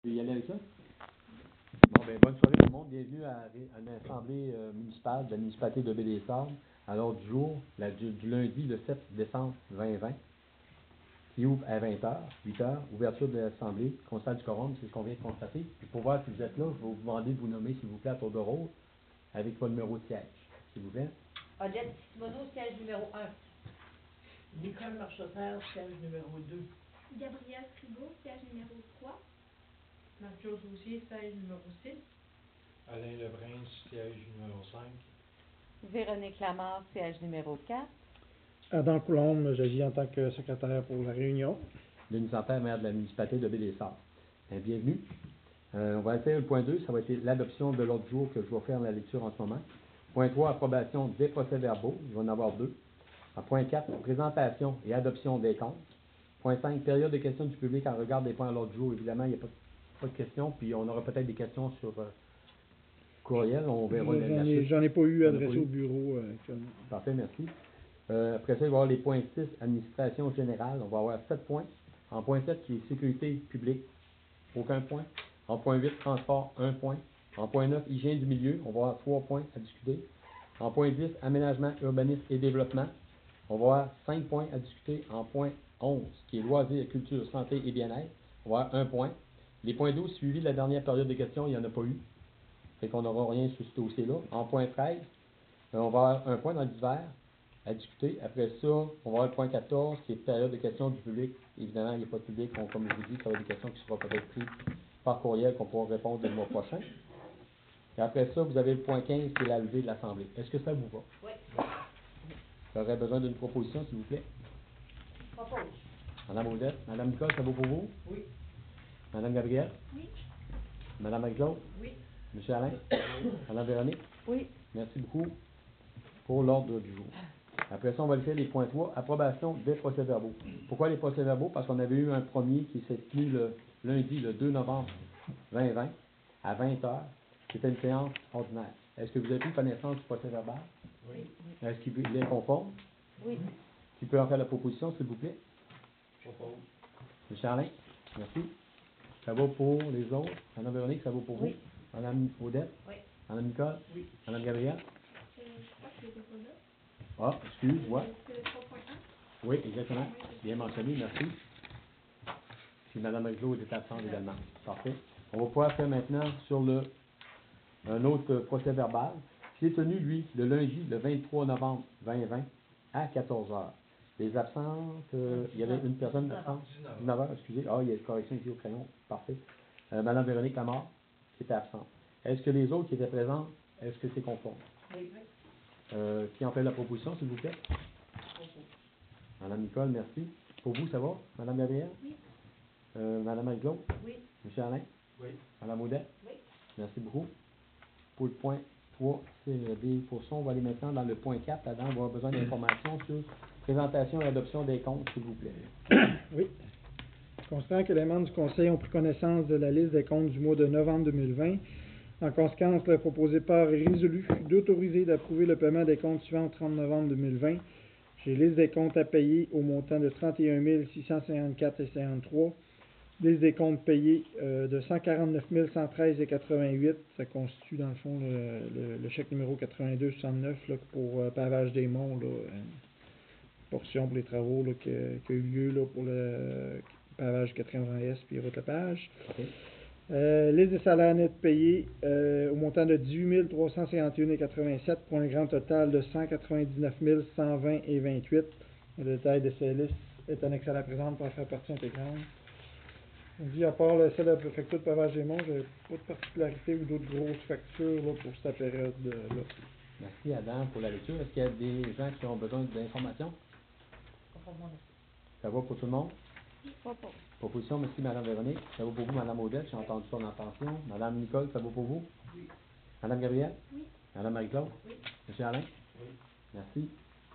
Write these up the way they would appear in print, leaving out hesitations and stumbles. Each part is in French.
Y aller avec ça? Bon, ben, bonne soirée tout le monde. Bienvenue à une assemblée municipale de la municipalité de Baie-des-Sables à l'ordre du jour, du lundi le 7 décembre 2020, qui ouvre à 20h, 8h, ouverture de l'assemblée, constat du quorum, c'est ce qu'on vient de constater. Puis pour voir si vous êtes là, je vais vous demander de vous nommer, s'il vous plaît, à tour de rôle, avec votre numéro de siège, s'il vous plaît. Odette Simoneau, siège numéro 1. Nicole Marchessaire, siège numéro 2. Gabrielle Frigo, siège numéro 3. Marc-Claude Roussier, siège numéro 6. Alain Lebrun, siège numéro 5. Véronique Lamarre, siège numéro 4. Adam Coulombe, j'agis en tant que secrétaire pour la réunion. Denis Santerre, maire de la municipalité de Baie-des-Sables. Bienvenue. On va faire le point 2, ça va être l'adoption de l'ordre du jour que je vais faire la lecture en ce moment. Point 3, approbation des procès-verbaux, il va en avoir 2. Point 4, présentation et adoption des comptes. Point 5, période de questions du public en regard des points à l'ordre du jour. Évidemment, il n'y a pas de questions, puis on aura peut-être des questions sur courriel. On verra la suite. J'en ai pas eu adressé au bureau actuellement. Parfait, merci. Après ça, il va y avoir les points 6, administration générale. On va avoir 7 points. En point 7, qui est sécurité publique, aucun point. En point 8, transport, 1 point. En point 9, hygiène du milieu, on va avoir 3 points à discuter. En point 10, aménagement, urbanisme et développement, on va avoir 5 points à discuter. En point 11, qui est loisirs, culture, santé et bien-être, on va avoir 1 point. Les points 12, suivi de la dernière période de questions, il n'y en a pas eu. Fait qu'on n'aura rien sur ce dossier-là. En point 13, on va avoir 1 point dans le divers à discuter. Après ça, on va avoir le point 14, qui est période de questions du public. Évidemment, il n'y a pas de public, comme je vous dis, ça va être des questions qui seront peut-être prises par courriel, qu'on pourra répondre le mois prochain. Et après ça, vous avez le point 15, qui est la levée de l'Assemblée. Est-ce que ça vous va? Oui. J'aurais besoin d'une proposition, s'il vous plaît. Propose. Madame Odette, Madame Nicole, ça vaut pour vous? Oui. Madame Gabrielle? Oui. Madame Marie-Claude? Oui. Monsieur Alain? Madame Véronique? Oui. Merci beaucoup pour l'ordre du jour. Après ça, on va le faire les points 3, approbation des procès-verbaux. Pourquoi les procès-verbaux? Parce qu'on avait eu un premier qui s'est tenu le lundi, le 2 novembre 2020, à 20h. C'était une séance ordinaire. Est-ce que vous avez pris connaissance du procès-verbal? Oui. Est-ce qu'il est conforme? Oui. Qui peut en faire la proposition, s'il vous plaît? Propose. Monsieur Alain? Merci. Ça vaut pour les autres. Madame Véronique, ça vaut pour Oui. vous? Madame Odette? Oui. Madame Nicole? Oui. Madame Gabrielle? Je crois que c'était pas là. Ah, excuse-moi. C'est le 3.1. Oui, exactement. Bien mentionné, merci. Si Mme Marie-Claude est absente également. Parfait. On va pouvoir faire maintenant sur un autre procès-verbal qui est tenu, lui, le lundi, le 23 novembre 2020, à 14h. Les absentes, il y avait une personne absente. 19h, excusez. Ah, il y a une correction ici au crayon. Parfait. Mme Véronique Lamarre, qui était absente. Est-ce que les autres qui étaient présents, est-ce que c'est conforme? Oui. Qui en fait la proposition, s'il vous plaît? Madame Nicole, merci. Pour vous, ça va? Madame Gabrielle? Oui. Madame Marie-Claude? Oui. Monsieur Alain? Oui. Madame Odette? Oui. Merci beaucoup. Pour le point 3, c'est des pourcents. On va aller maintenant dans le point 4. Là-dedans, on va avoir besoin d'informations sur présentation et adoption des comptes, s'il vous plaît. Oui. Constatant que les membres du Conseil ont pris connaissance de la liste des comptes du mois de novembre 2020, en conséquence, le proposé par est résolu d'autoriser d'approuver le paiement des comptes suivants au 30 novembre 2020. J'ai liste des comptes à payer au montant de 31 654,53 $. Liste des comptes payés de 149 113,88 $. Ça constitue, dans le fond, le chèque numéro 8269 là, pour pavage des monts, là, portion pour les travaux là, qui a eu lieu là, pour le pavage 4e S puis route Lepage. Okay. Liste des salaires nets payés au montant de 18 351,87 pour un grand total de 199 120,28 $. Le détail de ces listes est annexé à la présente pour en faire partie intégrante. On dit, à part celle de la préfecture de Pavage des Monts, je n'ai pas de particularité ou d'autres grosses factures là, pour cette période-là. Merci Adam pour la lecture. Est-ce qu'il y a des gens qui ont besoin d'informations? Ça va pour tout le monde? Propose. Proposition, merci Madame Véronique. Ça vaut pour vous, Madame Odette, j'ai entendu son intention. Madame Nicole, ça vaut pour vous? Oui. Madame Gabrielle? Oui. Madame Marie-Claude? Oui. Monsieur Alain? Oui. Merci.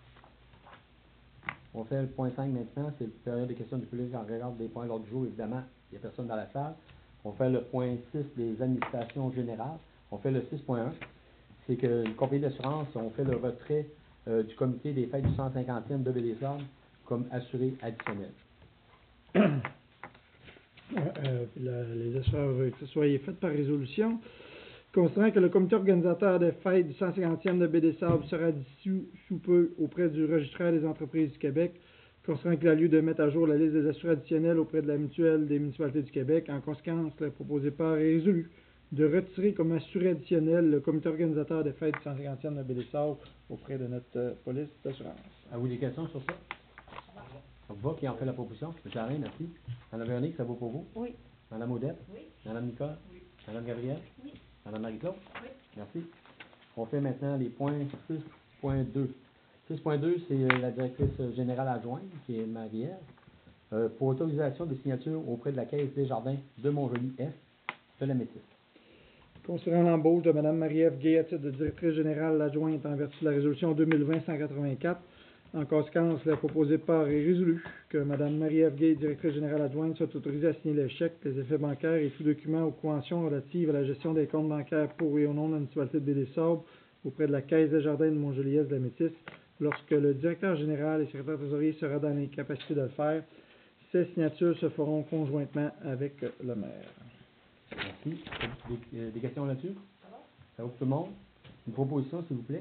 On fait le point 5 maintenant, c'est la période de questions du public en regard des points lors du jour. Évidemment, il n'y a personne dans la salle. On fait le point 6 des administrations générales. On fait le 6.1. C'est que une compagnie d'assurance, on fait le retrait du comité des fêtes du 150e de Baie-des-Sables comme assuré additionnel. Les assureurs veulent que ce soit fait par résolution. Considérant que le comité organisateur des fêtes du 150e de Baie des Sables sera dissous sous peu auprès du registraire des entreprises du Québec, considérant qu'il a lieu de mettre à jour la liste des assureurs additionnels auprès de la mutuelle des municipalités du Québec, en conséquence, le proposé par est résolu de retirer comme assuré additionnel le comité organisateur des fêtes du 150e de Baie des Sables auprès de notre police d'assurance. Avez-vous des questions sur ça? Ça vous va qui en fait la proposition? M. Alain, merci. Madame Véronique, ça vaut pour vous? Oui. Madame Odette? Oui. Madame Nicole? Oui. Madame Gabrielle? Oui. Madame Marie-Claude? Oui. Merci. On fait maintenant les points 6.2. 6.2, c'est la directrice générale adjointe, qui est Marie-Ève, pour autorisation de signature auprès de la Caisse des Jardins de Montjoly-Est de la Métis. Considérant l'embauche de Mme Marie-Ève Gay à titre de directrice générale adjointe en vertu de la résolution 2020-184, en conséquence, le proposé par est résolu que Mme Marie-Ève Gay, directrice générale adjointe, soit autorisée à signer les chèques, les effets bancaires et tout document ou convention relative à la gestion des comptes bancaires pour et au nom de la municipalité de Baie-des-Sables auprès de la Caisse des Jardins de Montjoly-Est de la Métis, lorsque le directeur général et secrétaire trésorier sera dans l'incapacité de le faire. Ces signatures se feront conjointement avec le maire. Merci. Des questions là-dessus? Ça va pour tout le monde? Une proposition, s'il vous plaît?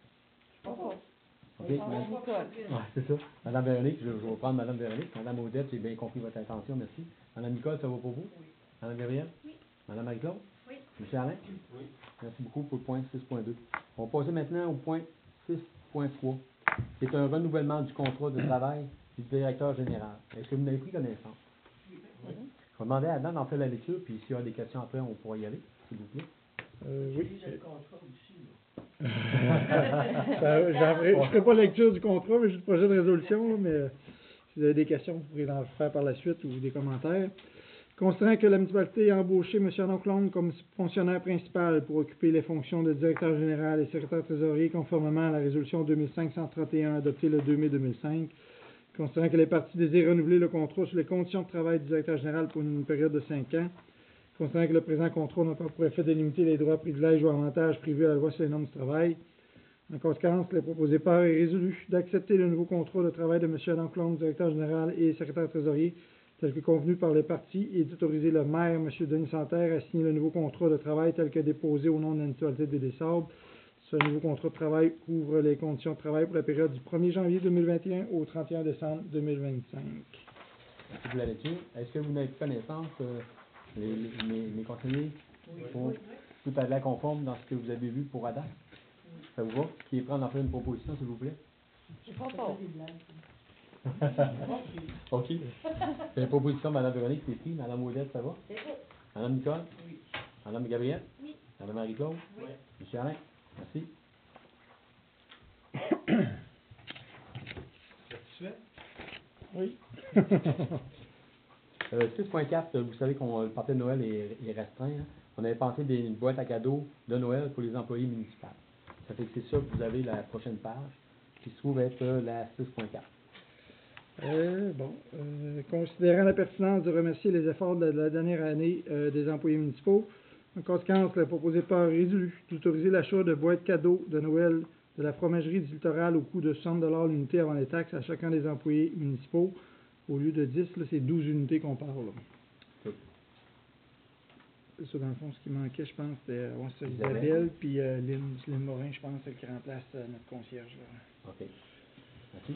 OK. Madame Nicole. Ouais, c'est ça. Madame Véronique, je vais prendre Madame Véronique. Madame Odette, j'ai bien compris votre intention, merci. Madame Nicole, ça va pour vous? Oui. Madame Gabrielle? Oui. Madame Marie-Claude? Oui. Monsieur Alain? Oui. Merci beaucoup pour le point 6.2. On va passer maintenant au point 6.3. C'est un renouvellement du contrat de travail du directeur général. Est-ce que vous en avez pris connaissance? Oui. Je vais demander à Adam d'en faire la lecture, puis s'il y a des questions après, on pourra y aller, s'il vous plaît. Oui. J'ai le contrat aussi, là. Je ne ferai pas lecture du contrat, mais j'ai le projet de résolution, là, mais si vous avez des questions, vous pourrez en faire par la suite ou des commentaires. Considérant que la municipalité a embauché M. Anoclonde comme fonctionnaire principal pour occuper les fonctions de directeur général et secrétaire trésorier conformément à la résolution 2531 adoptée le 2 mai 2005, considérant que les parties désirent renouveler le contrat sur les conditions de travail du directeur général pour une période de 5 ans, considérant que le présent contrat n'a pas pour effet de limiter les droits, privilèges ou avantages prévus à la loi sur les normes du travail. En conséquence, le proposé par est résolu d'accepter le nouveau contrat de travail de M. Adam Clone, directeur général et secrétaire trésorier, tel que convenu par les parties, et d'autoriser le maire, M. Denis Santerre, à signer le nouveau contrat de travail tel que déposé au nom de la municipalité de Baie-des-Sables. Ce nouveau contrat de travail couvre les conditions de travail pour la période du 1er janvier 2021 au 31 décembre 2025. Merci pour la lecture. Est-ce que vous n'avez connaissance, mes conseillers, pour tout à l'air conforme dans ce que vous avez vu pour Adam? Ça vous va? Qui est prêt à en faire une proposition, s'il vous plaît? Je propose. OK. C'est une proposition, Mme Véronique, c'est pris. Mme Odette, ça va? C'est bon. Mme Nicole? Oui. Mme Gabrielle? Oui. Mme Marie-Claude? Oui. M. Alain? Merci. Satisfait? Oui. 6.4, vous savez qu'on le party de Noël est restreint. Hein? On avait pensé des boîtes à cadeaux de Noël pour les employés municipaux. Ça fait que c'est ça que vous avez la prochaine page, qui se trouve être la 6.4. Considérant la pertinence de remercier les efforts de la dernière année des employés municipaux, en conséquence, le proposé par résolu d'autoriser l'achat de boîtes cadeaux de Noël de la fromagerie du littoral au coût de 60 $ l'unité avant les taxes à chacun des employés municipaux. Au lieu de 10, là, c'est 12 unités qu'on parle. Là. Oui. C'est ça, dans le fond, ce qui manquait, je pense, c'était Isabelle. Isabelle, puis Lynn Morin, je pense, celle qui remplace notre concierge. Là. OK. Merci.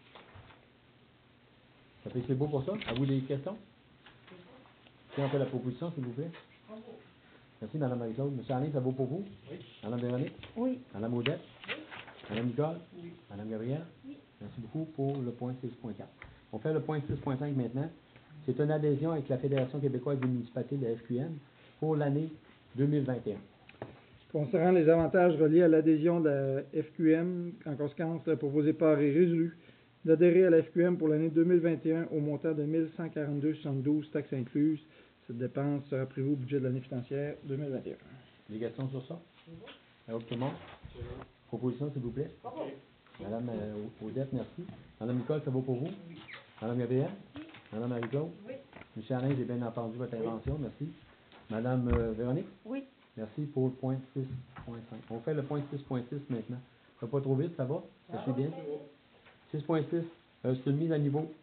Ça fait que c'est beau pour ça. À vous des questions? Qui en fait la proposition, s'il vous plaît? Merci, Mme Marie-Claude. M. Alain, ça vaut pour vous? Oui. Mme Véronique? Oui. Mme Odette? Oui. Mme Nicole? Oui. Mme Gabrielle? Oui. Merci beaucoup pour le point 6.4. On fait le point 6.5 maintenant. C'est une adhésion avec la Fédération québécoise des municipalités de la FQM pour l'année 2021. Concernant les avantages reliés à l'adhésion de la FQM, en conséquence, le proposé par est résolu d'adhérer à la FQM pour l'année 2021 au montant de 1 142,72 taxes incluses. Cette dépense sera prévue au budget de l'année financière 2021. Des questions sur ça? À tout le monde? Proposition, s'il vous plaît. Madame Odette, merci. Madame Nicole, ça vaut pour vous? Oui. Madame Gabrielle? Madame Marie-Claude? Oui. Monsieur Alain, j'ai bien entendu votre intervention, merci. Madame Véronique? Oui. Merci pour le point 6.5. On fait le point 6.6 maintenant. Ça va pas trop vite, ça va? Ça suit bien? 6.6, c'est une mise à niveau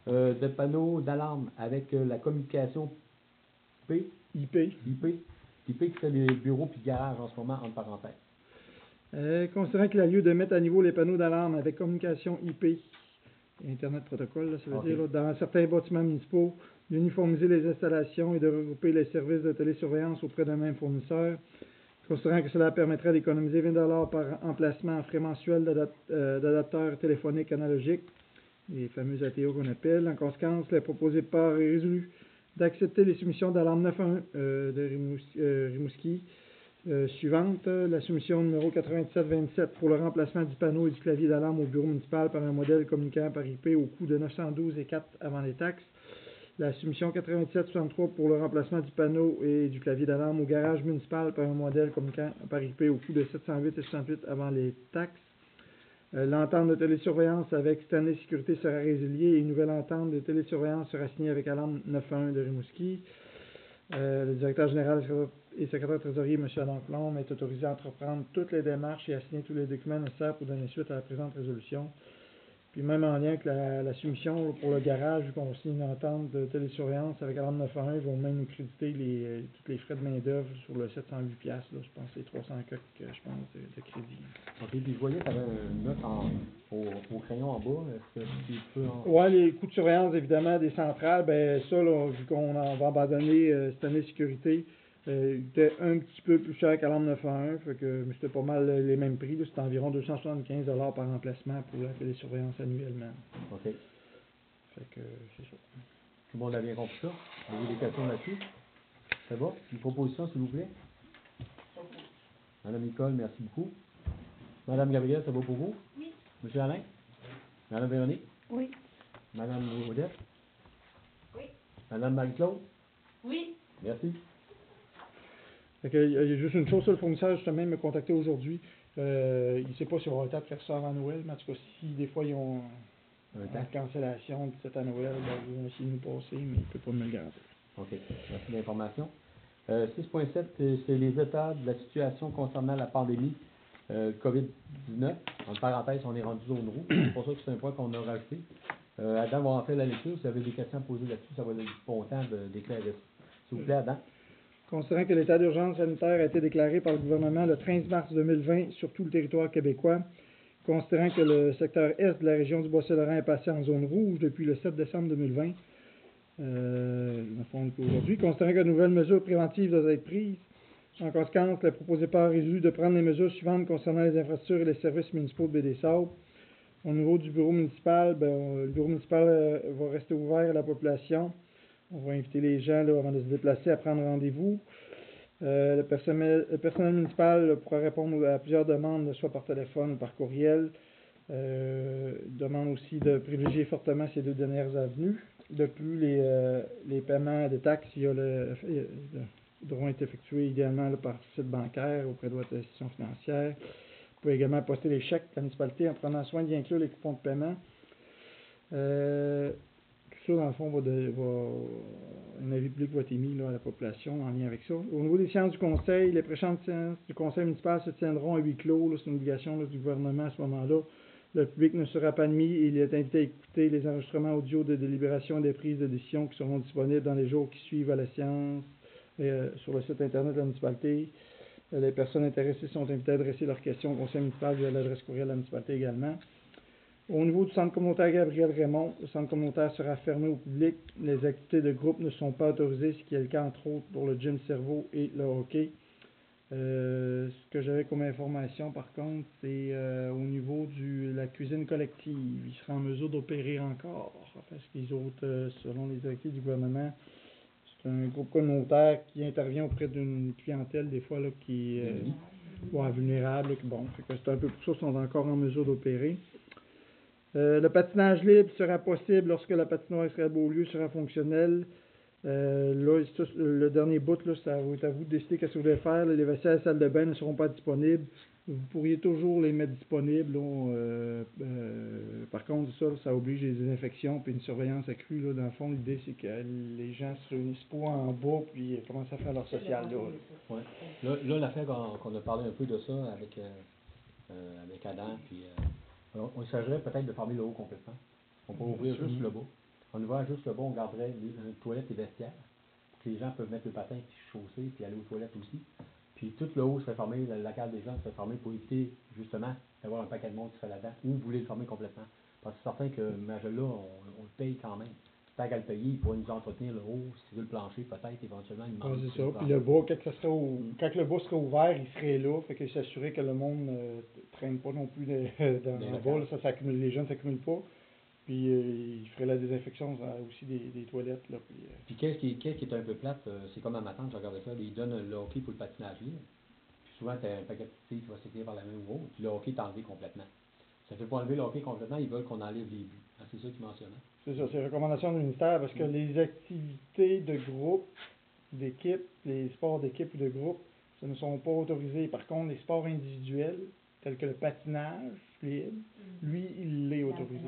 de panneaux d'alarme avec la communication IP, IP. IP qui fait les bureaux puis garages en ce moment, entre parenthèses. Considérant qu'il a lieu de mettre à niveau les panneaux d'alarme avec communication IP, Internet Protocol, là, ça veut Ok. dire, là, dans certains bâtiments municipaux, d'uniformiser les installations et de regrouper les services de télésurveillance auprès d'un même fournisseur. Considérant que cela permettrait d'économiser 20 $ par emplacement en frais mensuels d'adapteurs téléphoniques analogiques, les fameux ATO qu'on appelle. En conséquence, la proposée part est résolue d'accepter les soumissions d'alarme 911 de Rimouski suivante. La soumission numéro 9727 pour le remplacement du panneau et du clavier d'alarme au bureau municipal par un modèle communiquant par IP au coût de 912,04 $ avant les taxes. La soumission 9763 pour le remplacement du panneau et du clavier d'alarme au garage municipal par un modèle communiquant par IP au coût de 708,68 $ avant les taxes. L'entente de télésurveillance avec Stanley Sécurité sera résiliée et une nouvelle entente de télésurveillance sera signée avec Alarme 911 de Rimouski. Le directeur général et secrétaire trésorier, M. Adam Plomb, est autorisé à entreprendre toutes les démarches et à signer tous les documents nécessaires pour donner suite à la présente résolution. Puis même en lien avec la soumission là, pour le garage, vu qu'on signe une entente de télésurveillance avec Alarme 911, ils vont même nous créditer tous les frais de main-d'œuvre sur le 708 $, là, je pense que c'est 300 $, je pense, de crédit. OK, puis je voyais que tu avais une note au crayon en bas. Est-ce que tu peux en... Ouais, les coûts de surveillance, évidemment, des centrales, ben ça, là, vu qu'on va abandonner cette année sécurité, il était un petit peu plus cher qu'Alarme 911, fait que mais c'était pas mal les mêmes prix, là, c'était environ 275 $ par emplacement pour la télésurveillance annuellement. OK. Fait que c'est ça. Tout le monde a bien compris ça? Avez-vous des questions là-dessus? C'est bon? Une proposition, s'il vous plaît? Madame Nicole, merci beaucoup. Madame Gabrielle, c'est beau pour vous? Oui. Monsieur Alain? Madame Véronique? Oui. Madame Odette? Oui. Madame Marie-Claude? Oui. Merci. Fait que, il y a juste une chose, le fournisseur justement il m'a contacté aujourd'hui. Il ne sait pas si on va le temps de faire ça avant Noël, mais en tout cas, si des fois ils ont Un une temps. cancellation de cette à Noël, ben, ils vont essayer de nous passer, mais il ne peut pas me le garantir. OK. Merci de l'information. 6.7, c'est les états de la situation concernant la pandémie COVID-19. En parenthèse, on est rendu zone rouge. C'est pour ça que c'est un point qu'on a rajouté. Adam va en faire la lecture. Si vous avez des questions à poser là-dessus, ça va être bon temps d'éclairer ça. S'il vous plaît, Adam. Considérant que l'état d'urgence sanitaire a été déclaré par le gouvernement le 13 mars 2020 sur tout le territoire québécois, considérant que le secteur est de la région du Bas-Saint-Laurent est passé en zone rouge depuis le 7 décembre 2020, aujourd'hui, considérant que de nouvelles mesures préventives doivent être prises, en conséquence, la proposée part résolue de prendre les mesures suivantes concernant les infrastructures et les services municipaux de Baie-des-Sables. Au niveau du bureau municipal, le bureau municipal va rester ouvert à la population. On va inviter les gens là, avant de se déplacer à prendre rendez-vous. Le personnel municipal là, pourra répondre à plusieurs demandes, soit par téléphone ou par courriel. Demande aussi de privilégier fortement ces deux dernières avenues. De plus, les paiements des taxes devront être effectués idéalement là, par site bancaire auprès d'autres institutions financières. Vous pouvez également poster les chèques à la municipalité en prenant soin d'y inclure les coupons de paiement. Tout ça, dans le fond, un avis public va être émis là, à la population en lien avec ça. Au niveau des séances du conseil, les prochaines séances du conseil municipal se tiendront à huis clos. Là, c'est une obligation là, du gouvernement à ce moment-là. Le public ne sera pas admis et il est invité à écouter les enregistrements audio de délibération et des prises de décision qui seront disponibles dans les jours qui suivent à la séance sur le site Internet de la municipalité. Les personnes intéressées sont invitées à adresser leurs questions au conseil municipal via l'adresse courriel de la municipalité également. Au niveau du centre communautaire Gabriel Raymond, le centre communautaire sera fermé au public. Les activités de groupe ne sont pas autorisées, ce qui est le cas entre autres pour le gym cerveau et le hockey. Ce que j'avais comme information par contre, c'est au niveau de la cuisine collective. Il sera en mesure d'opérer encore, parce que les autres, selon les directives du gouvernement, c'est un groupe communautaire qui intervient auprès d'une clientèle des fois là, qui est vulnérable. Là, bon, c'est un peu pour ça qu'ils sont encore en mesure d'opérer. Le patinage libre sera possible lorsque la patinoire Israël Beaulieu sera fonctionnelle. Là, le dernier bout, là, ça va être à vous de décider ce que vous voulez faire. Là, les WC à la salle de bain ne seront pas disponibles. Vous pourriez toujours les mettre disponibles. Là, par contre, ça oblige les désinfections et une surveillance accrue. Là, dans le fond, l'idée, c'est que les gens se réunissent pas en bas puis commencent à faire leur social. Là. Ouais. Là, l'affaire qu'on a parlé un peu de ça avec Adam, puis on s'agirait peut-être de fermer le haut complètement. On peut ouvrir juste le bas. En ouvrant juste le bas, on garderait les toilettes et vestiaires. Pour que les gens peuvent mettre le patin puis chausser puis aller aux toilettes aussi. Puis tout le haut serait fermé, la cave des gens serait fermée pour éviter justement d'avoir un paquet de monde qui serait là-dedans. Ou vous voulez le fermer complètement. Parce que c'est certain que Magella, on le paye quand même. Tant qu'à le payer, il pourrait nous entretenir le haut, si le plancher, peut-être, éventuellement, il Ouais, manque. c'est ça. Puis le bas, quand le bas serait ouvert, il serait là. Fait que s'assurer que le monde ne traîne pas non plus dans le bas. Là, ça s'accumule, les gens ne s'accumulent pas. Puis il ferait la désinfection aussi des toilettes. Là, Puis qu'est-ce qui est un peu plate, c'est comme à ma tante, je regardais ça, ils donnent le hockey pour le patinage libre. Puis souvent, tu as un paquet de filles qui va s'écrire par la main ou autre, puis le hockey est enlevé complètement. Ça fait pas enlever le hockey complètement, ils veulent qu'on enlève les buts. Ah, c'est ça qu'ils mentionnaient. c'est ça, c'est une recommandation du ministère parce que les activités de groupe, d'équipe, les sports d'équipe ou de groupe, ce ne sont pas autorisés. Par contre, les sports individuels, tels que le patinage libre, lui, il l'est autorisé.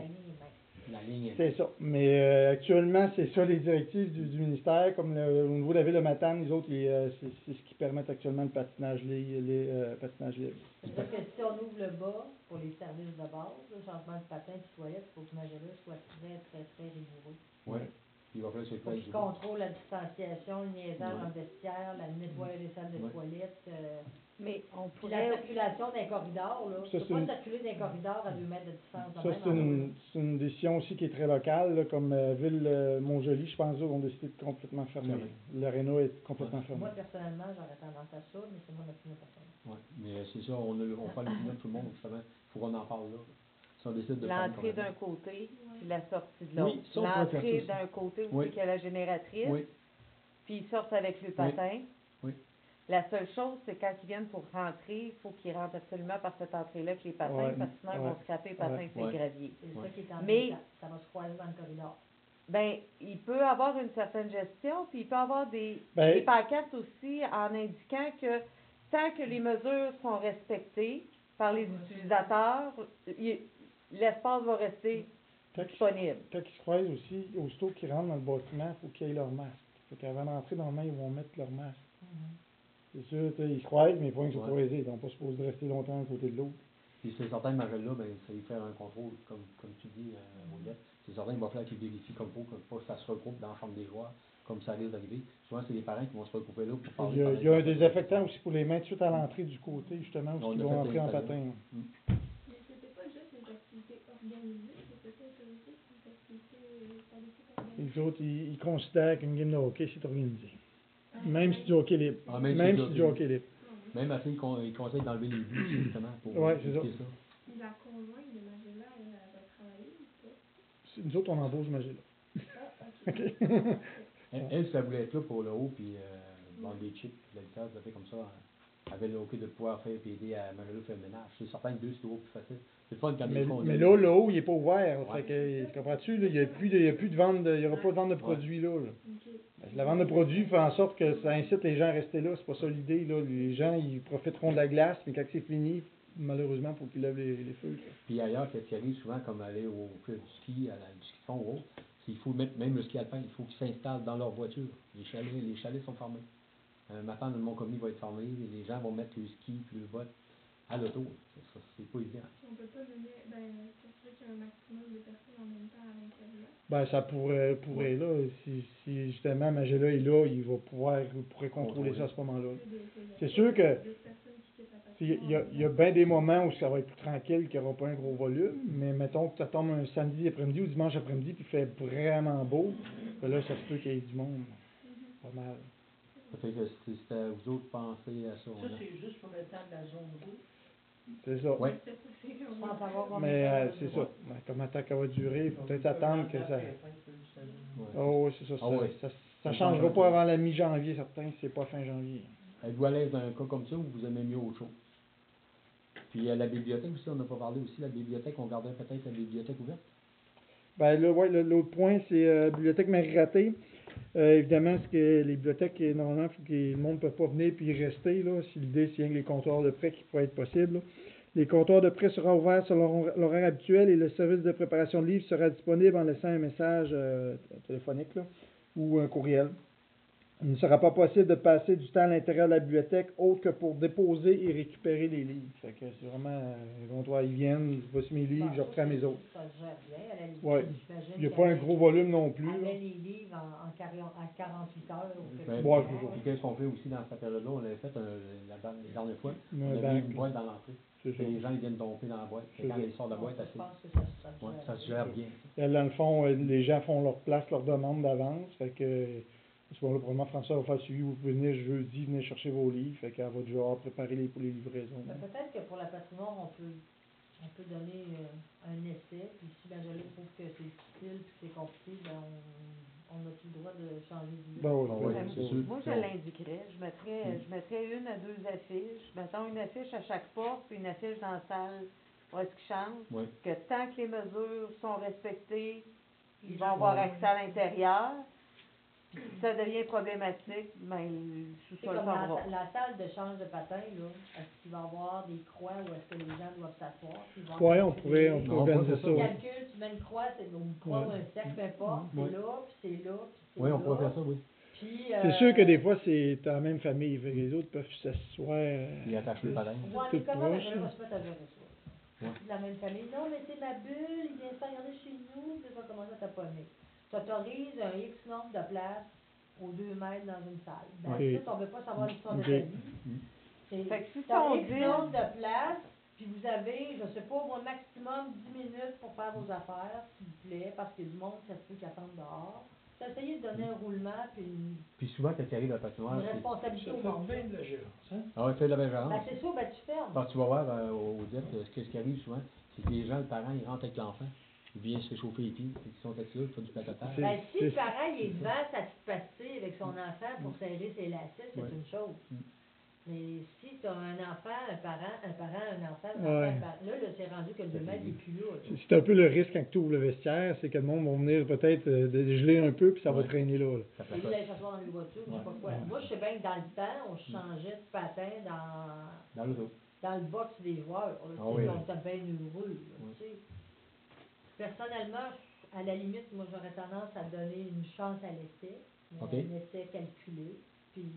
La ligne est... C'est ça. Mais actuellement, c'est ça les directives du ministère. Comme au niveau de la ville de Matane, les autres, c'est ce qui permet actuellement le patinage patinage libre. C'est-à-dire que si on ouvre le bas pour les services de base, le changement de patin et toilette, il faut que Magella soit très, très, très rigoureux. Oui. Puis il va falloir se Il faut qu'il contrôle la distanciation, le niaisage dans le vestiaire, le nettoyage des salles de toilette. Mais on Puis la pourrait... circulation d'un corridor, là. Tu Ça, peux pas circuler d'un corridor à 2 mètres de distance. de Ça, même c'est en une, c'est une décision aussi qui est très locale, là, comme Ville Montjoly, je pense, eux, ont décidé de complètement fermer. Fermé. L'aréna est complètement fermée. Moi, personnellement, j'aurais tendance à ça, mais c'est mon opinion personnelle. Oui, mais c'est ça, on fait l'opinion de tout le monde, justement. Il faut qu'on en parle là. Si on décide de faire L'entrée une d'un côté, puis la sortie de l'autre. Oui, ça, on pourrait faire L'entrée ça d'un côté où Oui. c'est qu'il y a la génératrice, Oui, puis ils sortent avec le patin. oui. La seule chose, c'est quand ils viennent pour rentrer, il faut qu'ils rentrent absolument par cette entrée-là avec les patins, Ouais, parce que sinon ils ouais, vont scraper les patins ouais, sur ouais. le gravier. C'est Ouais. ça qui est en Mais- ça va se croiser dans le corridor. Ben, il peut avoir une certaine gestion, puis il peut avoir des Ben- pancartes aussi en indiquant que tant que les mesures sont respectées par les utilisateurs, l'espace va rester Quand ils, disponible. quand ils se croisent aussi, aussitôt qu'ils rentrent dans le bâtiment, il faut qu'ils aient leur masque. Fait qu'avant d'entrer, normalement, ils vont mettre leur masque. C'est sûr, tu sais, ils se croisent, mais il faut qu'ils soient Ouais. croisés. Ils n'ont pas supposé de rester longtemps à côté de l'autre. Puis c'est certain, Magella, ben, ça y faire un contrôle, comme tu dis, Odette. C'est certain qu'il va falloir qu'ils vérifient comme faut, que pas que ça se regroupe dans la chambre des joueurs, comme ça risque d'arriver. Souvent, c'est les parents qui vont se regrouper là pour parler. Il y a un désinfectant aussi pour les mains tout de suite à l'entrée du côté, justement, où On ils a vont fait entrer en l'installer. patin. Mais c'était pas juste les activités organisées, c'était pas autorisé, les activités par l'équipe organisée. Les autres, ils considèrent qu'une game de hockey, c'est organisé. Ah, Même si du hockey libre. Ah, même si Même du si du hockey hockey libre. Même après, ils conseillent d'enlever les buts, justement, pour Ouais, c'est éviter ça. La conjointe de Magella, elle va travailler ou pas? Nous autres, on embauche Magella. Ah, ok. OK. Elle, ça voulait être là pour le haut, puis vendre des chips, puis de la liqueur, ça fait comme ça. Avait le hockey de pouvoir faire puis aider à Magella faire le ménage. C'est certain que deux, c'est toujours plus facile. C'est le fun quand Mais, ils font mais deux. là, le haut, il n'est pas ouvert. Ouais. Fait que, comprends-tu, là, il n'y a plus de vente, il n'y aura pas de vente de produits là. Ok. La vente de produits fait en sorte que ça incite les gens à rester là. C'est pas ça l'idée, là. Les gens, ils profiteront de la glace, mais quand c'est fini, malheureusement, il faut qu'ils lèvent les feux. Puis ailleurs, qu'est-ce qui arrive souvent, comme aller au club du ski, du ski de fond ou autre, c'est qu'il faut mettre, même le ski alpin, il faut qu'ils s'installent dans leur voiture. Les chalets sont fermés. Maintenant, le Mont-Commis va être fermé, les gens vont mettre le ski puis le vote à l'auto. C'est pas évident. On peut pas mener, s'assurer qu'il y a un maximum de personnes en même temps à l'intérieur. Ben, ça pourrait là. Si justement Magella est là, il pourrait contrôler ça à ce moment-là. C'est sûr que D'autres personnes qui quittent la patinoire. il y a bien des moments où ça va être plus tranquille, qu'il n'y aura pas un gros volume, mais mettons que ça tombe un samedi après-midi ou dimanche après-midi, puis il fait vraiment beau, ben là, ça se peut qu'il y ait du monde. Pas mal. Ça fait que c'est à vous autres de penser à ça. Ça, c'est juste pour le temps de la zone rouge. C'est ça. Oui. Sans savoir combien Mais de temps c'est va ça. durer. Ben, comment tant qu'elle va durer, il faut peut-être attendre que ça. Ouais. Oh oui, c'est ça. Ah ouais. Ça changera pas avant la mi-janvier, certain, si c'est pas fin janvier. Êtes-vous à l'aise dans un cas comme ça ou vous aimez mieux autre chose? Puis la bibliothèque aussi, on n'a pas parlé aussi, la bibliothèque, on garderait peut-être la bibliothèque ouverte? Ben là, ouais, l'autre point, c'est bibliothèque Marie-Raté. Évidemment, ce que les bibliothèques, normalement, faut que le monde ne peut pas venir puis y rester. Là, si l'idée, c'est rien que les comptoirs de prêt qui pourraient être possibles. Là. Les comptoirs de prêt seront ouverts sur l'horaire habituel et le service de préparation de livres sera disponible en laissant un message téléphonique là, ou un courriel. Il ne sera pas possible de passer du temps à l'intérieur de la bibliothèque autre que pour déposer et récupérer les livres. Fait que c'est vraiment, ils viennent, voici mes livres, je reprends mes autres. Ça se gère bien, à la limite. Ouais. J'imagine Il n'y a qu'elle pas un avait- gros volume non plus. elle là. avait les livres en 48 heures. Ou quelque Ouais, chose Ouais, comme ça. toujours. puis qu'est-ce qu'on fait aussi dans cette période-là? On l'avait fait la dernière fois. Mais On avait ben, mis une boîte dans l'entrée. c'est ça. Et les gens, ils viennent domper dans la boîte. C'est Quand ça. ils sortent de la boîte, Je pense que ça se gère bien. Là, dans le fond, les gens font leur place, leur demande d'avance. Fait que, à ce moment-là, probablement, François va faire le suivi. Vous pouvez venir jeudi, venir chercher vos livres. Fait qu'elle va déjà préparer pour les livraisons. Mais peut-être que pour la patinoire, on peut donner un essai, puis si Benjamin trouve que c'est difficile puis que c'est compliqué, ben on a tout le droit de changer d'idée. Ben oui, Ouais, ben, c'est sûr. Moi, je l'indiquerais. Je mettrais une à deux affiches. Mettons une affiche à chaque porte, puis une affiche dans la salle pour est-ce qu'ils chantent. Oui. Que tant que les mesures sont respectées, ils Les vont gens avoir vont- accès à l'intérieur. Puis si ça devient problématique, ben, le C'est sous-sol comme s'en va. la salle de change de patin, là, est-ce qu'il va y avoir des croix où est-ce que les gens doivent s'asseoir? Puis ils vont Ouais, on calculer- pourrait Non, organiser pas ça. ça, Tu ouais. calcules, tu mets une croix, c'est une croix ou un cercle, peu importe, Ouais. c'est là, puis c'est là, puis c'est Oui, là. on pourrait faire ça, oui. Puis, C'est sûr que des fois, c'est dans la même famille. Fait que les autres peuvent s'asseoir. Ils attachent le patin. Ouais, tout mais comment proche, Benjamin là. va se mettre à gérer ça? Ouais. De la même famille. Non, mais c'est ma bulle, il vient se faire regarder chez nous, puis ça va commencer à taponner. Tu autorises un X nombre de places aux 2 mètres dans une salle. Dans Ouais. le site, on ne veut pas savoir l'histoire de Ok. ta vie. C'est Fait que si t'as sont X vides- nombre de places, puis vous avez, je sais pas, au maximum 10 minutes pour faire vos affaires, s'il vous plaît, parce qu'il y a du monde, ça se peut qui attendent dehors. T'as essayé de donner un roulement, puis une Puis souvent, quand tu arrives à la patinoire, c'est... responsabilité Ça au fait monde. bien de la gérance, hein? Ah ouais, fais de la gérance. Ben, c'est ça, ben tu fermes. Quand tu vas voir au DEP, ce qui arrive souvent, c'est que les gens, le parent, ils rentrent avec l'enfant. Il vient se réchauffer les pieds. Ils sont assis là, ils font du patatage. C'est- Ben, si c'est- le parent il est devant sa petite pastille avec son enfant pour serrer ses lacets, c'est Ouais. une chose. Mm. Mais si tu as un enfant, un parent, un enfant, un Ouais. enfant, là, c'est rendu que le 2 mètres, il n'est plus là. là. C'est un peu le risque quand tu ouvres le vestiaire, c'est que le monde va venir peut-être dégeler un peu, puis ça va Ouais. traîner là. Ça Et lui, placote. d'aller s'asseoir dans les voitures, je sais pas Ouais. quoi. Moi, je sais bien que dans le temps, on changeait de patin Dans l'auto. dans le box des joueurs. Là, Ah tu sais, oui. on était bien heureux. Là, Ouais. tu sais. Personnellement, à la limite, moi, j'aurais tendance à donner une chance à l'essai, mais OK. un essai calculé. Puis,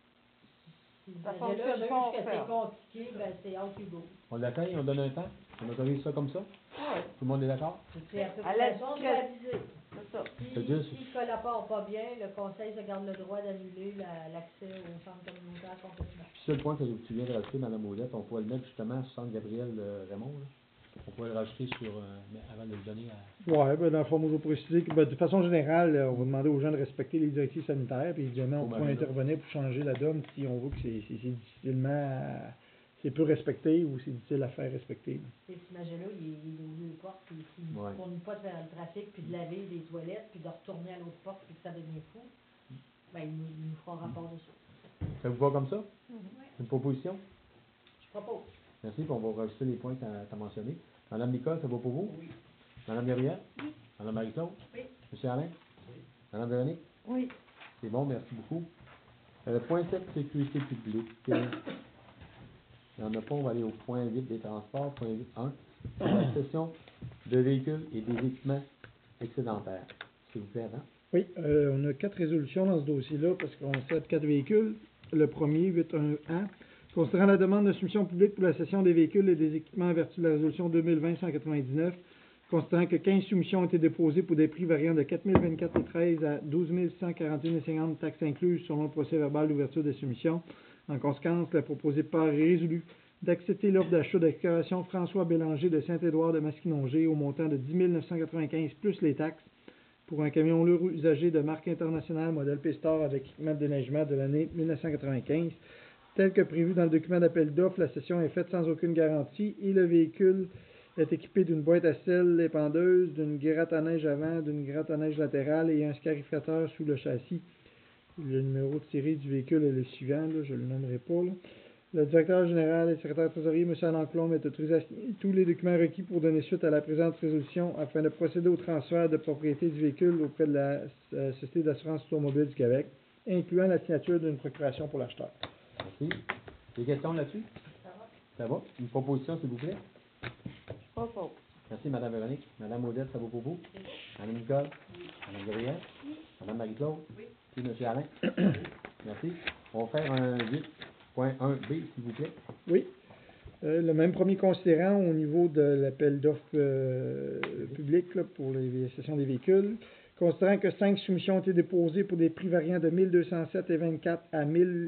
si Ça là, fonctionne juge pas, on que c'est ferme. compliqué, ben c'est out you go. On l'attaque, on donne un temps. On autorise ça comme ça. Ouais, Tout le monde est d'accord? C'est à peu À près la ça, on discrétion. doit aviser. c'est ça. C'est-à-dire, Si le collabore pas bien, le conseil se garde le droit d'annuler l'accès au centre communautaire complètement. Puis ça, le point que tu viens de rajouter, Mme Odette, on pourrait le mettre justement sur Centre Gabriel Raymond. Là. On pourrait le rajouter sur, mais avant de le donner à... Ouais, ben dans le fond, moi, je vais préciser que de façon générale, on va demander aux gens de respecter les directives sanitaires, puis évidemment, on Pour pourra Marie-Laure. intervenir pour changer la donne si on voit que c'est difficilement, c'est peu respecté ou c'est difficile à faire respecter. Et ce magie-là, il est aux deux portes, puis s'il ne Ouais. fournit pas de faire le trafic, puis de laver les toilettes, puis de retourner à l'autre porte, puis que ça devient fou, ben il nous fera rapport de ça. Ça vous va comme ça? Une proposition? Je propose. Merci, puis on va rajouter les points que tu as mentionnés. Madame Nicole, ça va pour vous? Oui. Madame Gabrielle? Oui. Madame Marie-Claude? Oui. Monsieur Alain? Oui. Madame Véronique? Oui. C'est bon, merci beaucoup. Point 7, sécurité publique. Il n'y en a pas, on va aller au point 8 des transports. Point 8.1, la cession de véhicules et des équipements excédentaires. S'il vous plaît, Alain. Oui, on a 4 résolutions dans ce dossier-là parce qu'on cède 4 véhicules. Le premier, 8.1a, considérant la demande de soumission publique pour la cession des véhicules et des équipements en vertu de la résolution 2020-199, considérant que 15 soumissions ont été déposées pour des prix variant de 4 024,13 à 12 141,50 taxes incluses selon le procès verbal d'ouverture des soumissions. En conséquence, la proposée par est résolue d'accepter l'offre d'achat d'excavation François Bélanger de Saint-Édouard de Masquinongé au montant de 10 995 plus les taxes pour un camion lourd usagé de marque internationale modèle P-Star avec équipement de déneigement de l'année 1995. Tel que prévu dans le document d'appel d'offres, la cession est faite sans aucune garantie et le véhicule est équipé d'une boîte à selle épandeuse, d'une gratte à neige avant, d'une gratte à neige latérale et un scarificateur sous le châssis. Le numéro de série du véhicule est le suivant, là, je ne le nommerai pas. Là. Le directeur général et secrétaire trésorier, M. Alain Clombe, est autorisé à signer tous les documents requis pour donner suite à la présente résolution afin de procéder au transfert de propriété du véhicule auprès de la Société d'assurance automobile du Québec, incluant la signature d'une procuration pour l'acheteur. Merci. Des questions là-dessus? Ça va? Une proposition, s'il vous plaît? Je propose. Merci, Madame Véronique. Madame Odette, ça va pour vous? Madame Nicole? Madame Gabrielle? Madame Marie-Claude? Merci, M. Alain. Merci. On va faire un 8.1b, s'il vous plaît. Oui. Le même premier considérant au niveau de l'appel d'offres public là, pour les cessions des véhicules. Considérant que 5 soumissions ont été déposées pour des prix variant de 1207 et 24 à